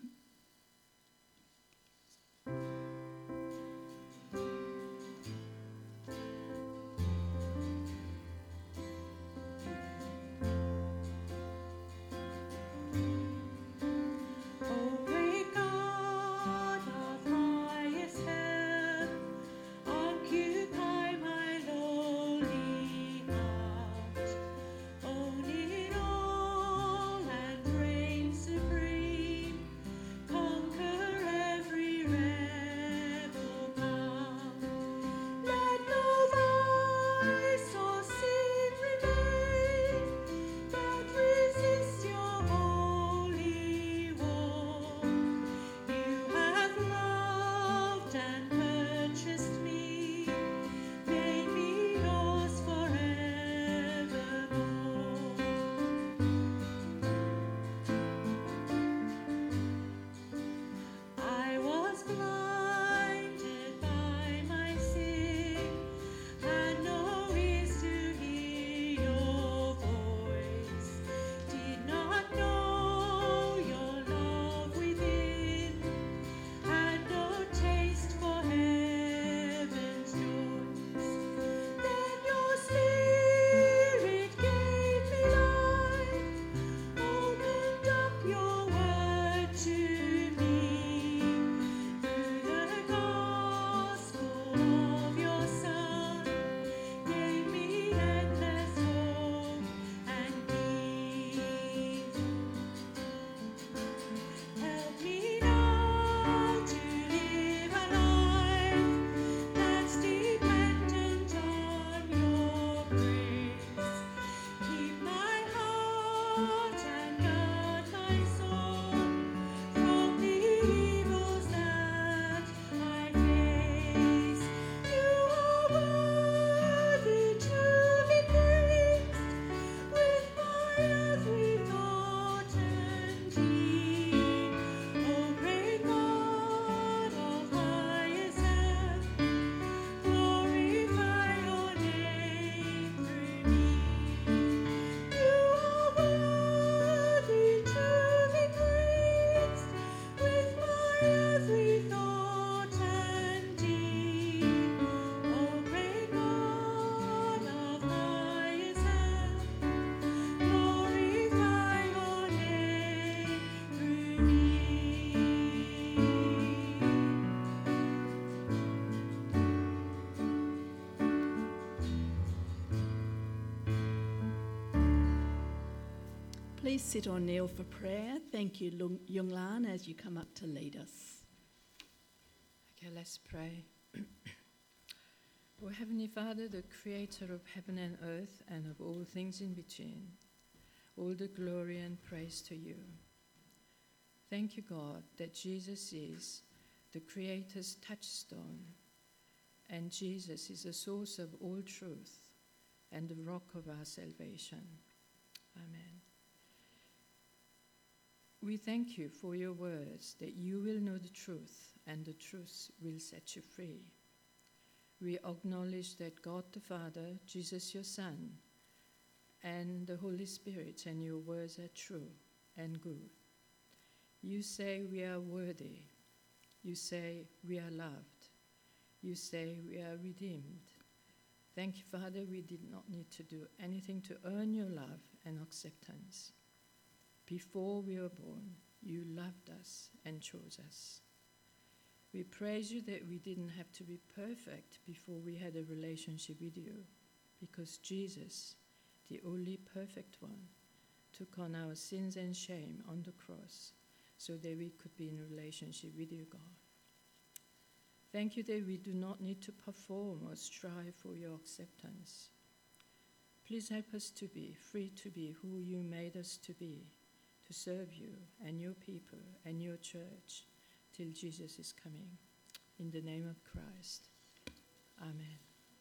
Supreme, conquer every realm. please sit or kneel for prayer. Thank you, Yung Lan, as you come up to lead us. Okay, let's pray. O Heavenly Father, the creator of heaven and earth and of all things in between, all the glory and praise to you. Thank you, God, that Jesus is the Creator's touchstone, and Jesus is the source of all truth and the rock of our salvation. Amen. We thank you for your words, that you will know the truth, and the truth will set you free. We acknowledge that God the Father, Jesus your Son, and the Holy Spirit and your words are true and good. You say we are worthy. You say we are loved. You say we are redeemed. Thank you, Father, we did not need to do anything to earn your love and acceptance. Before we were born, you loved us and chose us. We praise you that we didn't have to be perfect before we had a relationship with you, because Jesus, the only perfect one, took on our sins and shame on the cross so that we could be in a relationship with you, God. Thank you that we do not need to perform or strive for your acceptance. Please help us to be free to be who you made us to be, to serve you and your people and your church till Jesus is coming. In the name of Christ, amen.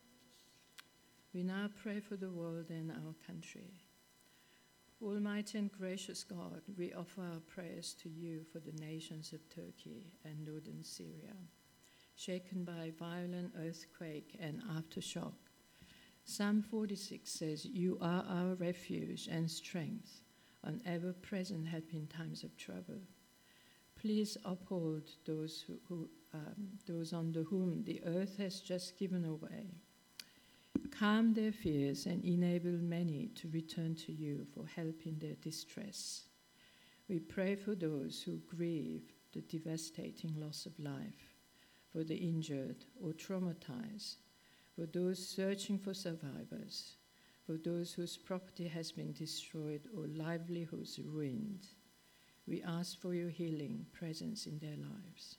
We now pray for the world and our country. Almighty and gracious God, we offer our prayers to you for the nations of Turkey and northern Syria, shaken by violent earthquake and aftershock. Psalm 46 says, "You are our refuge and strength, an ever-present help in times of trouble." Please uphold those those under whom the earth has just given away. Calm their fears and enable many to return to you for help in their distress. We pray for those who grieve the devastating loss of life, for the injured or traumatized, for those searching for survivors, for those whose property has been destroyed or livelihoods ruined. We ask for your healing presence in their lives.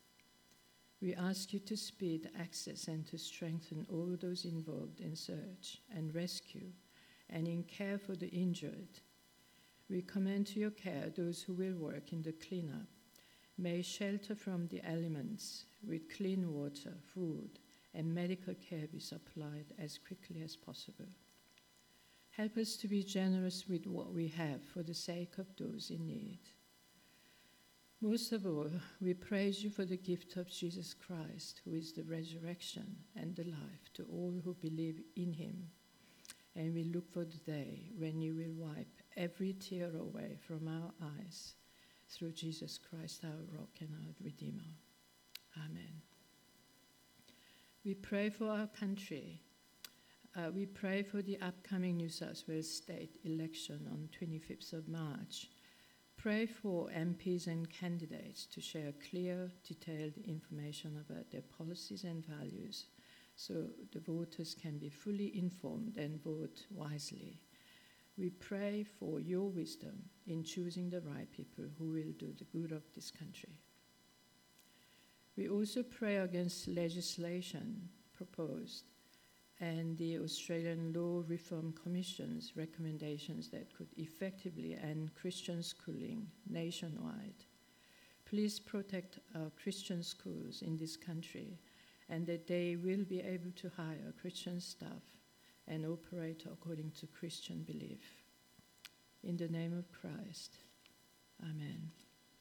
We ask you to speed access and to strengthen all those involved in search and rescue and in care for the injured. We commend to your care those who will work in the cleanup. May shelter from the elements with clean water, food, and medical care be supplied as quickly as possible. Help us to be generous with what we have for the sake of those in need. Most of all, we praise you for the gift of Jesus Christ, who is the resurrection and the life to all who believe in him. And we look for the day when you will wipe every tear away from our eyes through Jesus Christ, our rock and our Redeemer. Amen. We pray for our country. We pray for the upcoming New South Wales state election on 25th of March. Pray for MPs and candidates to share clear, detailed information about their policies and values so the voters can be fully informed and vote wisely. We pray for your wisdom in choosing the right people who will do the good of this country. We also pray against legislation proposed and the Australian Law Reform Commission's recommendations that could effectively end Christian schooling nationwide. Please protect our Christian schools in this country and that they will be able to hire Christian staff and operate according to Christian belief. In the name of Christ, amen.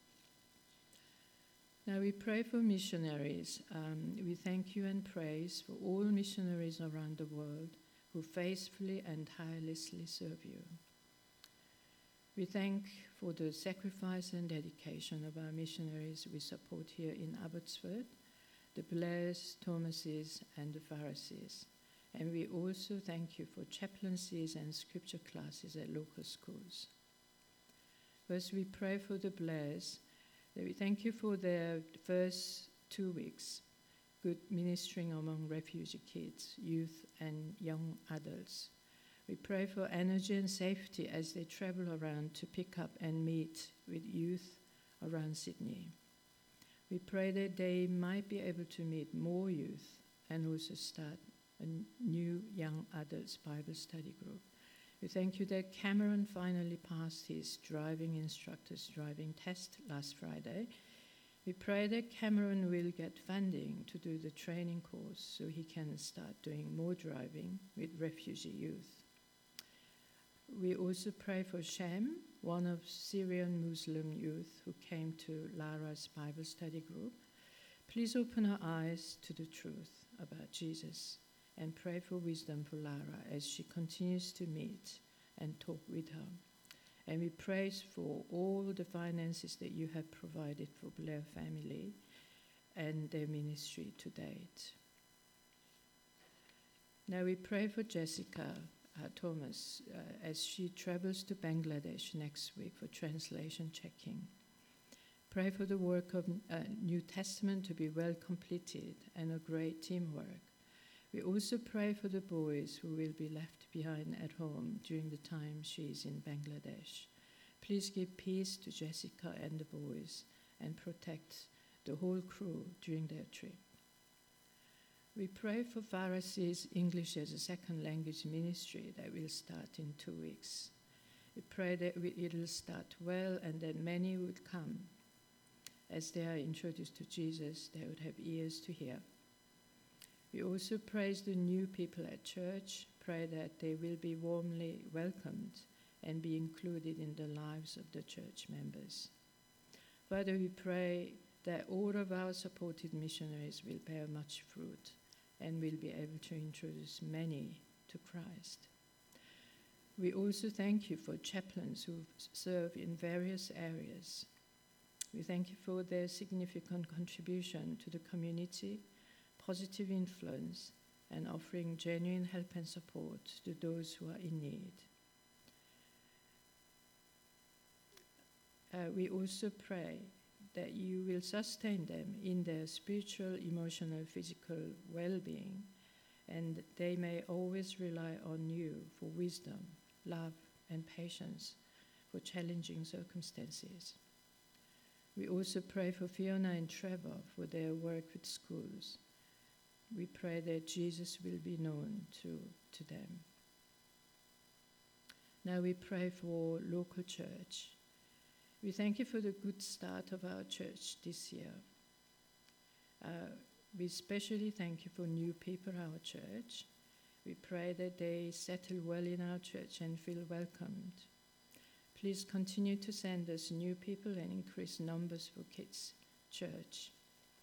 Now we pray for missionaries. We thank you and praise for all missionaries around the world who faithfully and tirelessly serve you. We thank for the sacrifice and dedication of our missionaries we support here in Abbotsford, the Blairs, Thomases, and the Pharisees. And we also thank you for chaplaincies and scripture classes at local schools. First, we pray for the Blairs. We thank you for their first 2 weeks, good ministering among refugee kids, youth, and young adults. We pray for energy and safety as they travel around to pick up and meet with youth around Sydney. We pray that they might be able to meet more youth and also start a new young adults Bible study group. We thank you that Cameron finally passed his driving instructor's driving test last Friday. We pray that Cameron will get funding to do the training course so he can start doing more driving with refugee youth. We also pray for Shem, one of Syrian Muslim youth who came to Lara's Bible study group. Please open her eyes to the truth about Jesus and pray for wisdom for Lara as she continues to meet and talk with her. And we praise for all the finances that you have provided for Blair family and their ministry to date. Now we pray for Jessica Thomas as she travels to Bangladesh next week for translation checking. Pray for the work of New Testament to be well completed and a great teamwork. We also pray for the boys who will be left behind at home during the time she is in Bangladesh. Please give peace to Jessica and the boys and protect the whole crew during their trip. We pray for Pharisees English as a second language ministry that will start in 2 weeks. We pray that it will start well and that many would come. As they are introduced to Jesus, they would have ears to hear. We also praise the new people at church, pray that they will be warmly welcomed and be included in the lives of the church members. Father, we pray that all of our supported missionaries will bear much fruit and will be able to introduce many to Christ. We also thank you for chaplains who serve in various areas. We thank you for their significant contribution to the community, positive influence, and offering genuine help and support to those who are in need. We also pray that you will sustain them in their spiritual, emotional, physical well-being, and they may always rely on you for wisdom, love, and patience for challenging circumstances. We also pray for Fiona and Trevor for their work with schools. We pray that Jesus will be known to them. Now we pray for local church. We thank you for the good start of our church this year. We especially thank you for new people at our church. We pray that they settle well in our church and feel welcomed. Please continue to send us new people and increase numbers for Kids Church.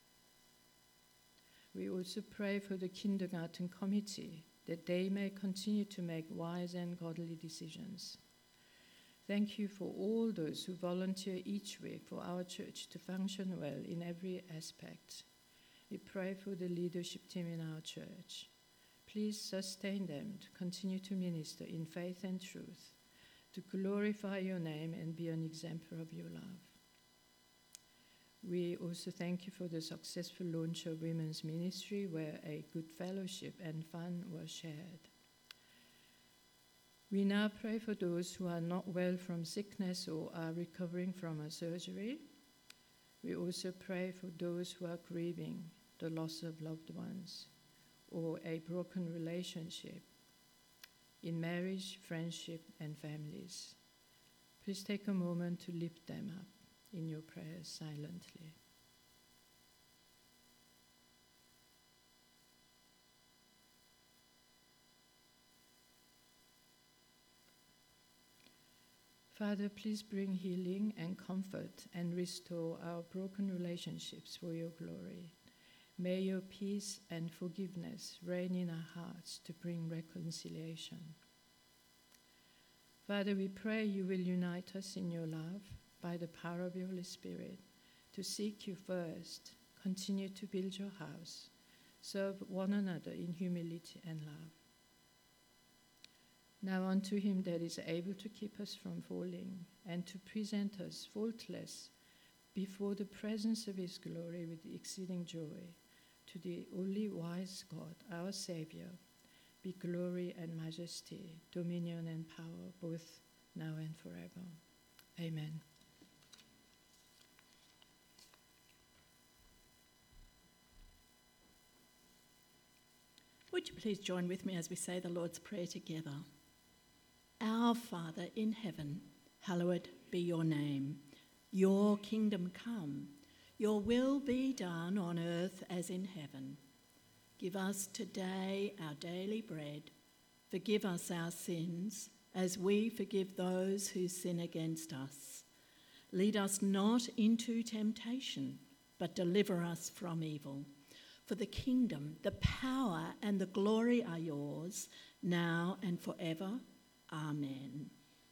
We also pray for the kindergarten committee, that they may continue to make wise and godly decisions. Thank you for all those who volunteer each week for our church to function well in every aspect. We pray for the leadership team in our church. Please sustain them to continue to minister in faith and truth, to glorify your name and be an example of your love. We also thank you for the successful launch of Women's Ministry, where a good fellowship and fun were shared. We now pray for those who are not well from sickness or are recovering from a surgery. We also pray for those who are grieving the loss of loved ones or a broken relationship in marriage, friendship, and families. Please take a moment to lift them up in your prayers silently. Father, please bring healing and comfort and restore our broken relationships for your glory. May your peace and forgiveness reign in our hearts to bring reconciliation. Father, we pray you will unite us in your love by the power of your Holy Spirit to seek you first, continue to build your house, serve one another in humility and love. Now unto him that is able to keep us from falling and to present us faultless before the presence of his glory with exceeding joy, to the only wise God, our Savior, be glory and majesty, dominion and power, both now and forever. Amen. Would you please join with me as we say the Lord's Prayer together? Our Father in heaven, hallowed be your name. Your kingdom come. Your will be done on earth as in heaven. Give us today our daily bread. Forgive us our sins as we forgive those who sin against us. Lead us not into temptation, but deliver us from evil. For the kingdom, the power, and the glory are yours, now and forever. Amen.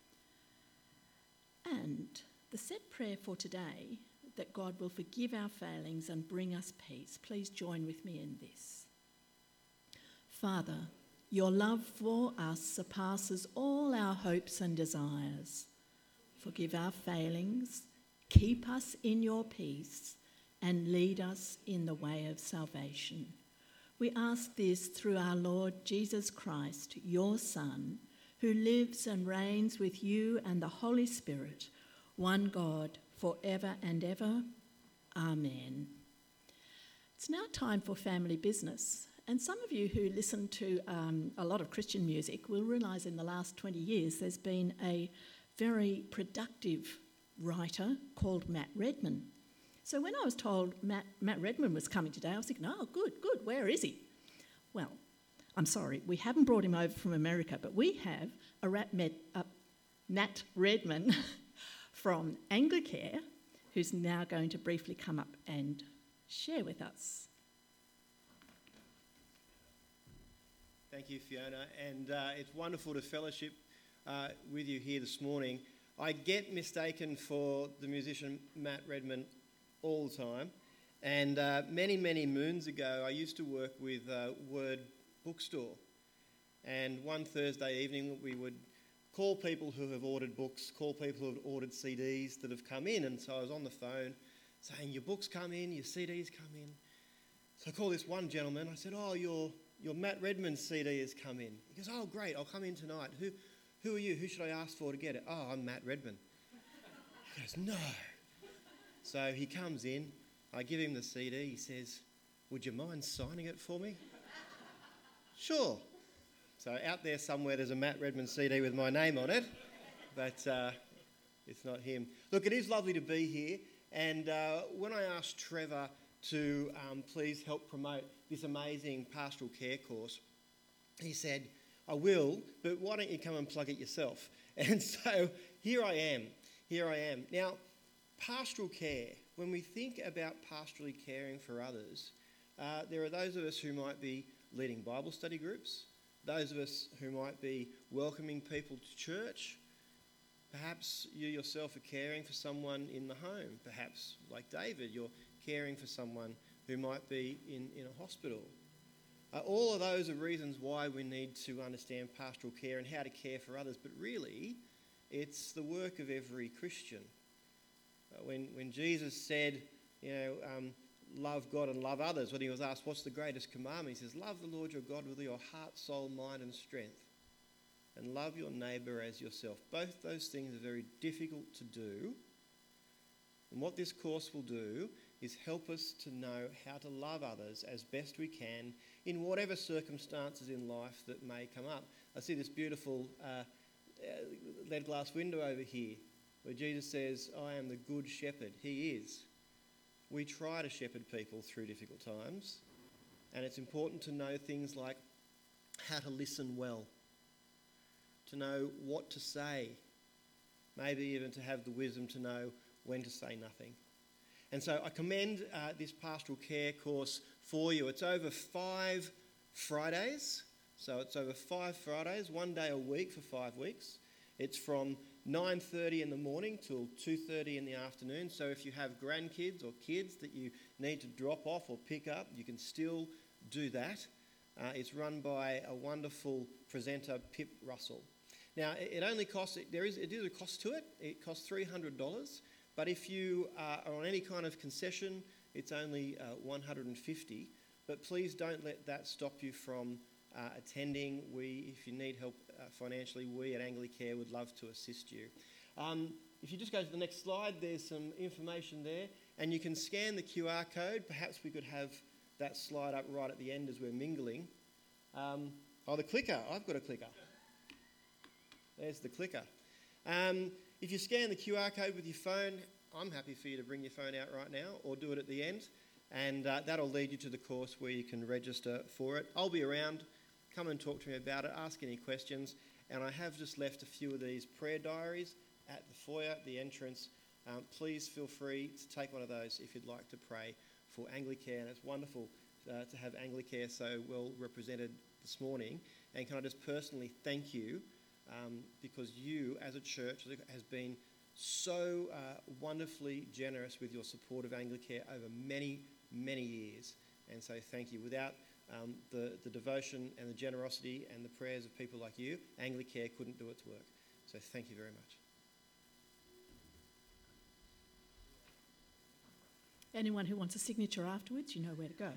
And the set prayer for today, that God will forgive our failings and bring us peace. Please join with me in this. Father, your love for us surpasses all our hopes and desires. Forgive our failings, keep us in your peace, and lead us in the way of salvation. We ask this through our Lord Jesus Christ, your Son, who lives and reigns with you and the Holy Spirit, one God, forever and ever. Amen. It's now time for family business. And some of you who listen to a lot of Christian music will realise in the last 20 years there's been a very productive writer called Matt Redman. So when I was told Matt Redman was coming today, I was thinking, oh, good, where is he? Well, I'm sorry, we haven't brought him over from America, but we have Matt Redman from Anglicare, who's now going to briefly come up and share with us. Thank you, Fiona, and it's wonderful to fellowship with you here this morning. I get mistaken for the musician Matt Redman all the time, and many moons ago I used to work with Word Bookstore, and one Thursday evening we would call people who have ordered books, call people who have ordered CDs that have come in, and so I was on the phone saying, your books come in, your CDs come in. So I called this one gentleman, I said, oh, your Matt Redman CD has come in. He goes, oh great, I'll come in tonight. Who are you? Who should I ask for to get it? Oh, I'm Matt Redman. He goes, no. So he comes in, I give him the CD, he says, would you mind signing it for me? Sure. So out there somewhere there's a Matt Redman CD with my name on it, but it's not him. Look, it is lovely to be here, and when I asked Trevor to please help promote this amazing pastoral care course, he said, I will, but why don't you come and plug it yourself? And so here I am. Now, pastoral care, when we think about pastorally caring for others, there are those of us who might be leading Bible study groups, those of us who might be welcoming people to church. Perhaps you yourself are caring for someone in the home. Perhaps, like David, you're caring for someone who might be in a hospital. All of those are reasons why we need to understand pastoral care and how to care for others, but really, it's the work of every Christian. When Jesus said, love God and love others, when he was asked, what's the greatest commandment? He says, love the Lord your God with your heart, soul, mind and strength, and love your neighbour as yourself. Both those things are very difficult to do, and what this course will do is help us to know how to love others as best we can in whatever circumstances in life that may come up. I see this beautiful lead glass window over here where Jesus says, I am the good shepherd. He is. We try to shepherd people through difficult times, and it's important to know things like how to listen well, to know what to say, maybe even to have the wisdom to know when to say nothing. And so I commend this pastoral care course for you. It's over 5 Fridays. So it's over 5 Fridays, 1 day a week for 5 weeks. It's from 9:30 in the morning till 2:30 in the afternoon. So if you have grandkids or kids that you need to drop off or pick up, you can still do that. It's run by a wonderful presenter, Pip Russell. Now, it only costs, it is a cost to it. It costs $300. But if you are on any kind of concession, it's only $150. But please don't let that stop you from attending. If you need help financially, we at Anglicare would love to assist you. If you just go to the next slide, there's some information there, and you can scan the QR code. Perhaps we could have that slide up right at the end as we're mingling. The clicker. I've got a clicker. There's the clicker. If you scan the QR code with your phone, I'm happy for you to bring your phone out right now or do it at the end, and that'll lead you to the course where you can register for it. I'll be around. Come and talk to me about it, ask any questions, and I have just left a few of these prayer diaries at the foyer, at the entrance. Please feel free to take one of those if you'd like to pray for Anglicare, and it's wonderful to have Anglicare so well represented this morning. And can I just personally thank you because you as a church has been so wonderfully generous with your support of Anglicare over many, many years. And so thank you. Without the devotion and the generosity and the prayers of people like you, Anglicare couldn't do its work. So thank you very much. Anyone who wants a signature afterwards, you know where to go.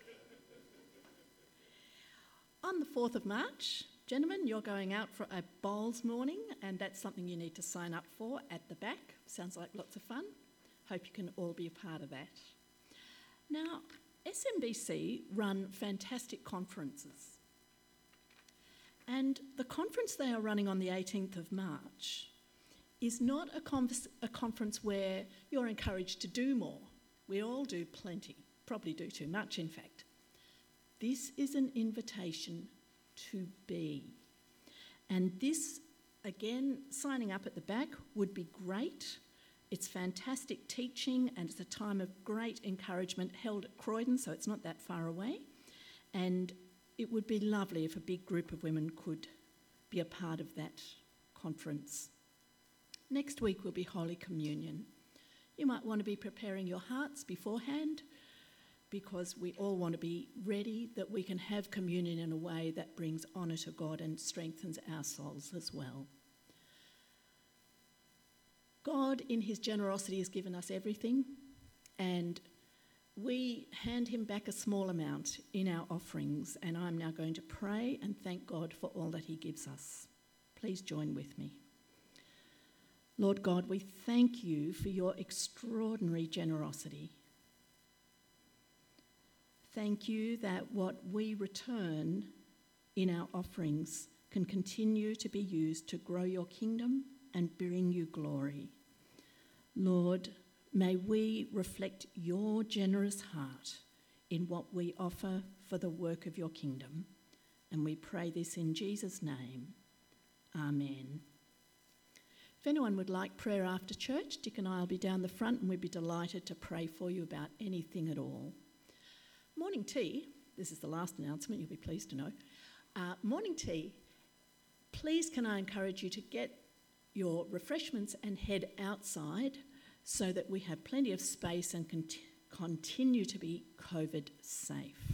On the 4th of March, gentlemen, you're going out for a bowls morning, and that's something you need to sign up for at the back. Sounds like lots of fun. Hope you can all be a part of that. Now, SMBC run fantastic conferences. And the conference they are running on the 18th of March is not a conference where you're encouraged to do more. We all do plenty, probably do too much, in fact. This is an invitation to be. And this, again, signing up at the back would be great. It's fantastic teaching, and it's a time of great encouragement held at Croydon, so it's not that far away. And it would be lovely if a big group of women could be a part of that conference. Next week will be Holy Communion. You might want to be preparing your hearts beforehand, because we all want to be ready that we can have communion in a way that brings honour to God and strengthens our souls as well. God, in his generosity, has given us everything, and we hand him back a small amount in our offerings, and I'm now going to pray and thank God for all that he gives us. Please join with me. Lord God, we thank you for your extraordinary generosity. Thank you that what we return in our offerings can continue to be used to grow your kingdom and bring you glory. Lord, may we reflect your generous heart in what we offer for the work of your kingdom. And we pray this in Jesus' name. Amen. If anyone would like prayer after church, Dick and I will be down the front, and we'd be delighted to pray for you about anything at all. Morning tea, this is the last announcement, you'll be pleased to know. Morning tea, please can I encourage you to get your refreshments and head outside so that we have plenty of space and continue to be COVID safe.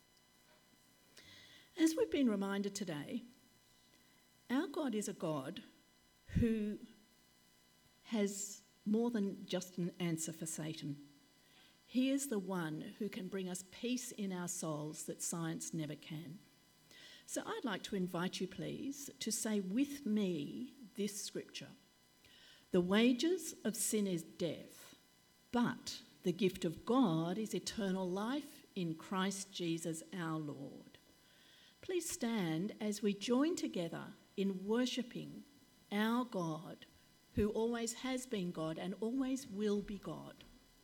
As we've been reminded today, our God is a God who has more than just an answer for Satan. He is the one who can bring us peace in our souls that science never can. So I'd like to invite you, please, to say with me this scripture. The wages of sin is death, but the gift of God is eternal life in Christ Jesus our Lord. Please stand as we join together in worshipping our God, who always has been God and always will be God.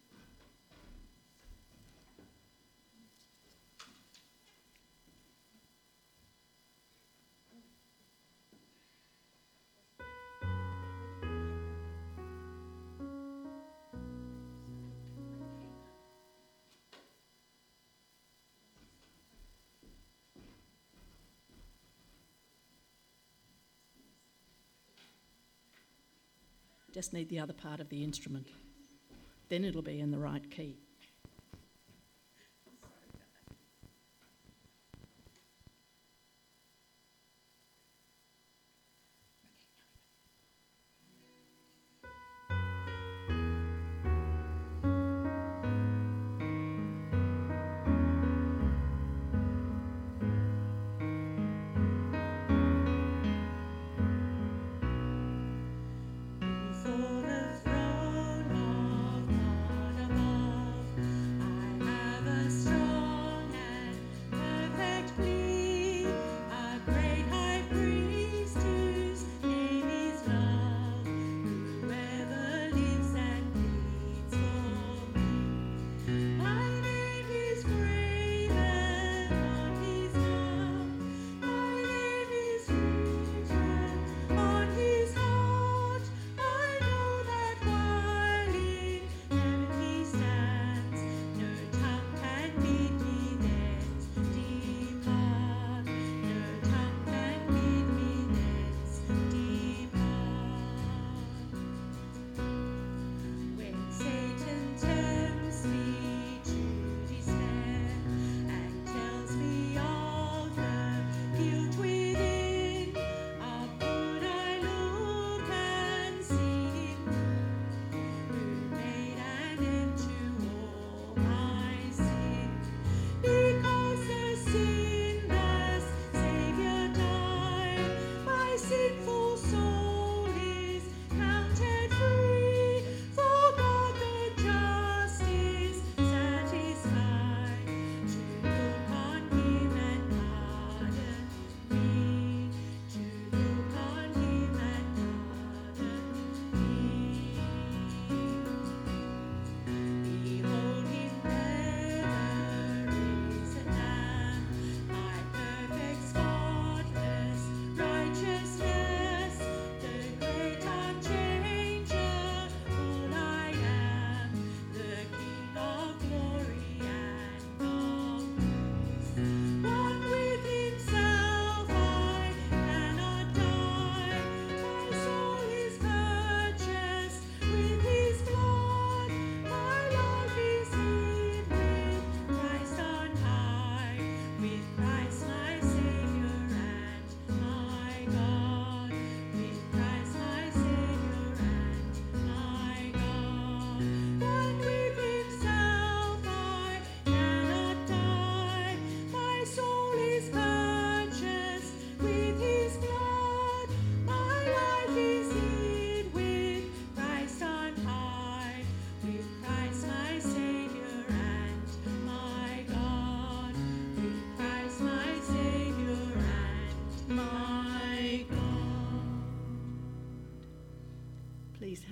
Just need the other part of the instrument. Then it'll be in the right key.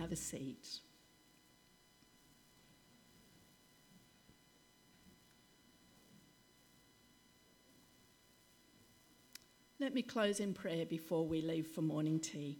have a seat. Let me close in prayer before we leave for morning tea.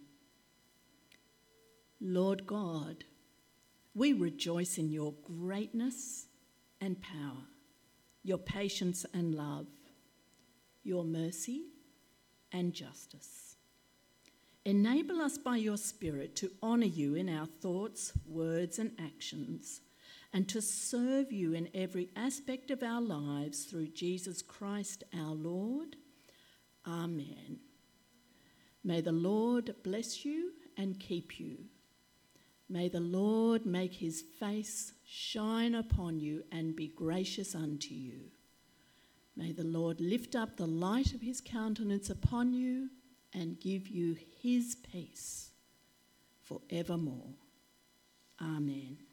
Lord God, we rejoice in your greatness and power, your patience and love, your mercy and justice. Enable us by your Spirit to honour you in our thoughts, words and actions, and to serve you in every aspect of our lives through Jesus Christ our Lord. Amen. May the Lord bless you and keep you. May the Lord make his face shine upon you and be gracious unto you. May the Lord lift up the light of his countenance upon you and give you his peace forevermore. Amen.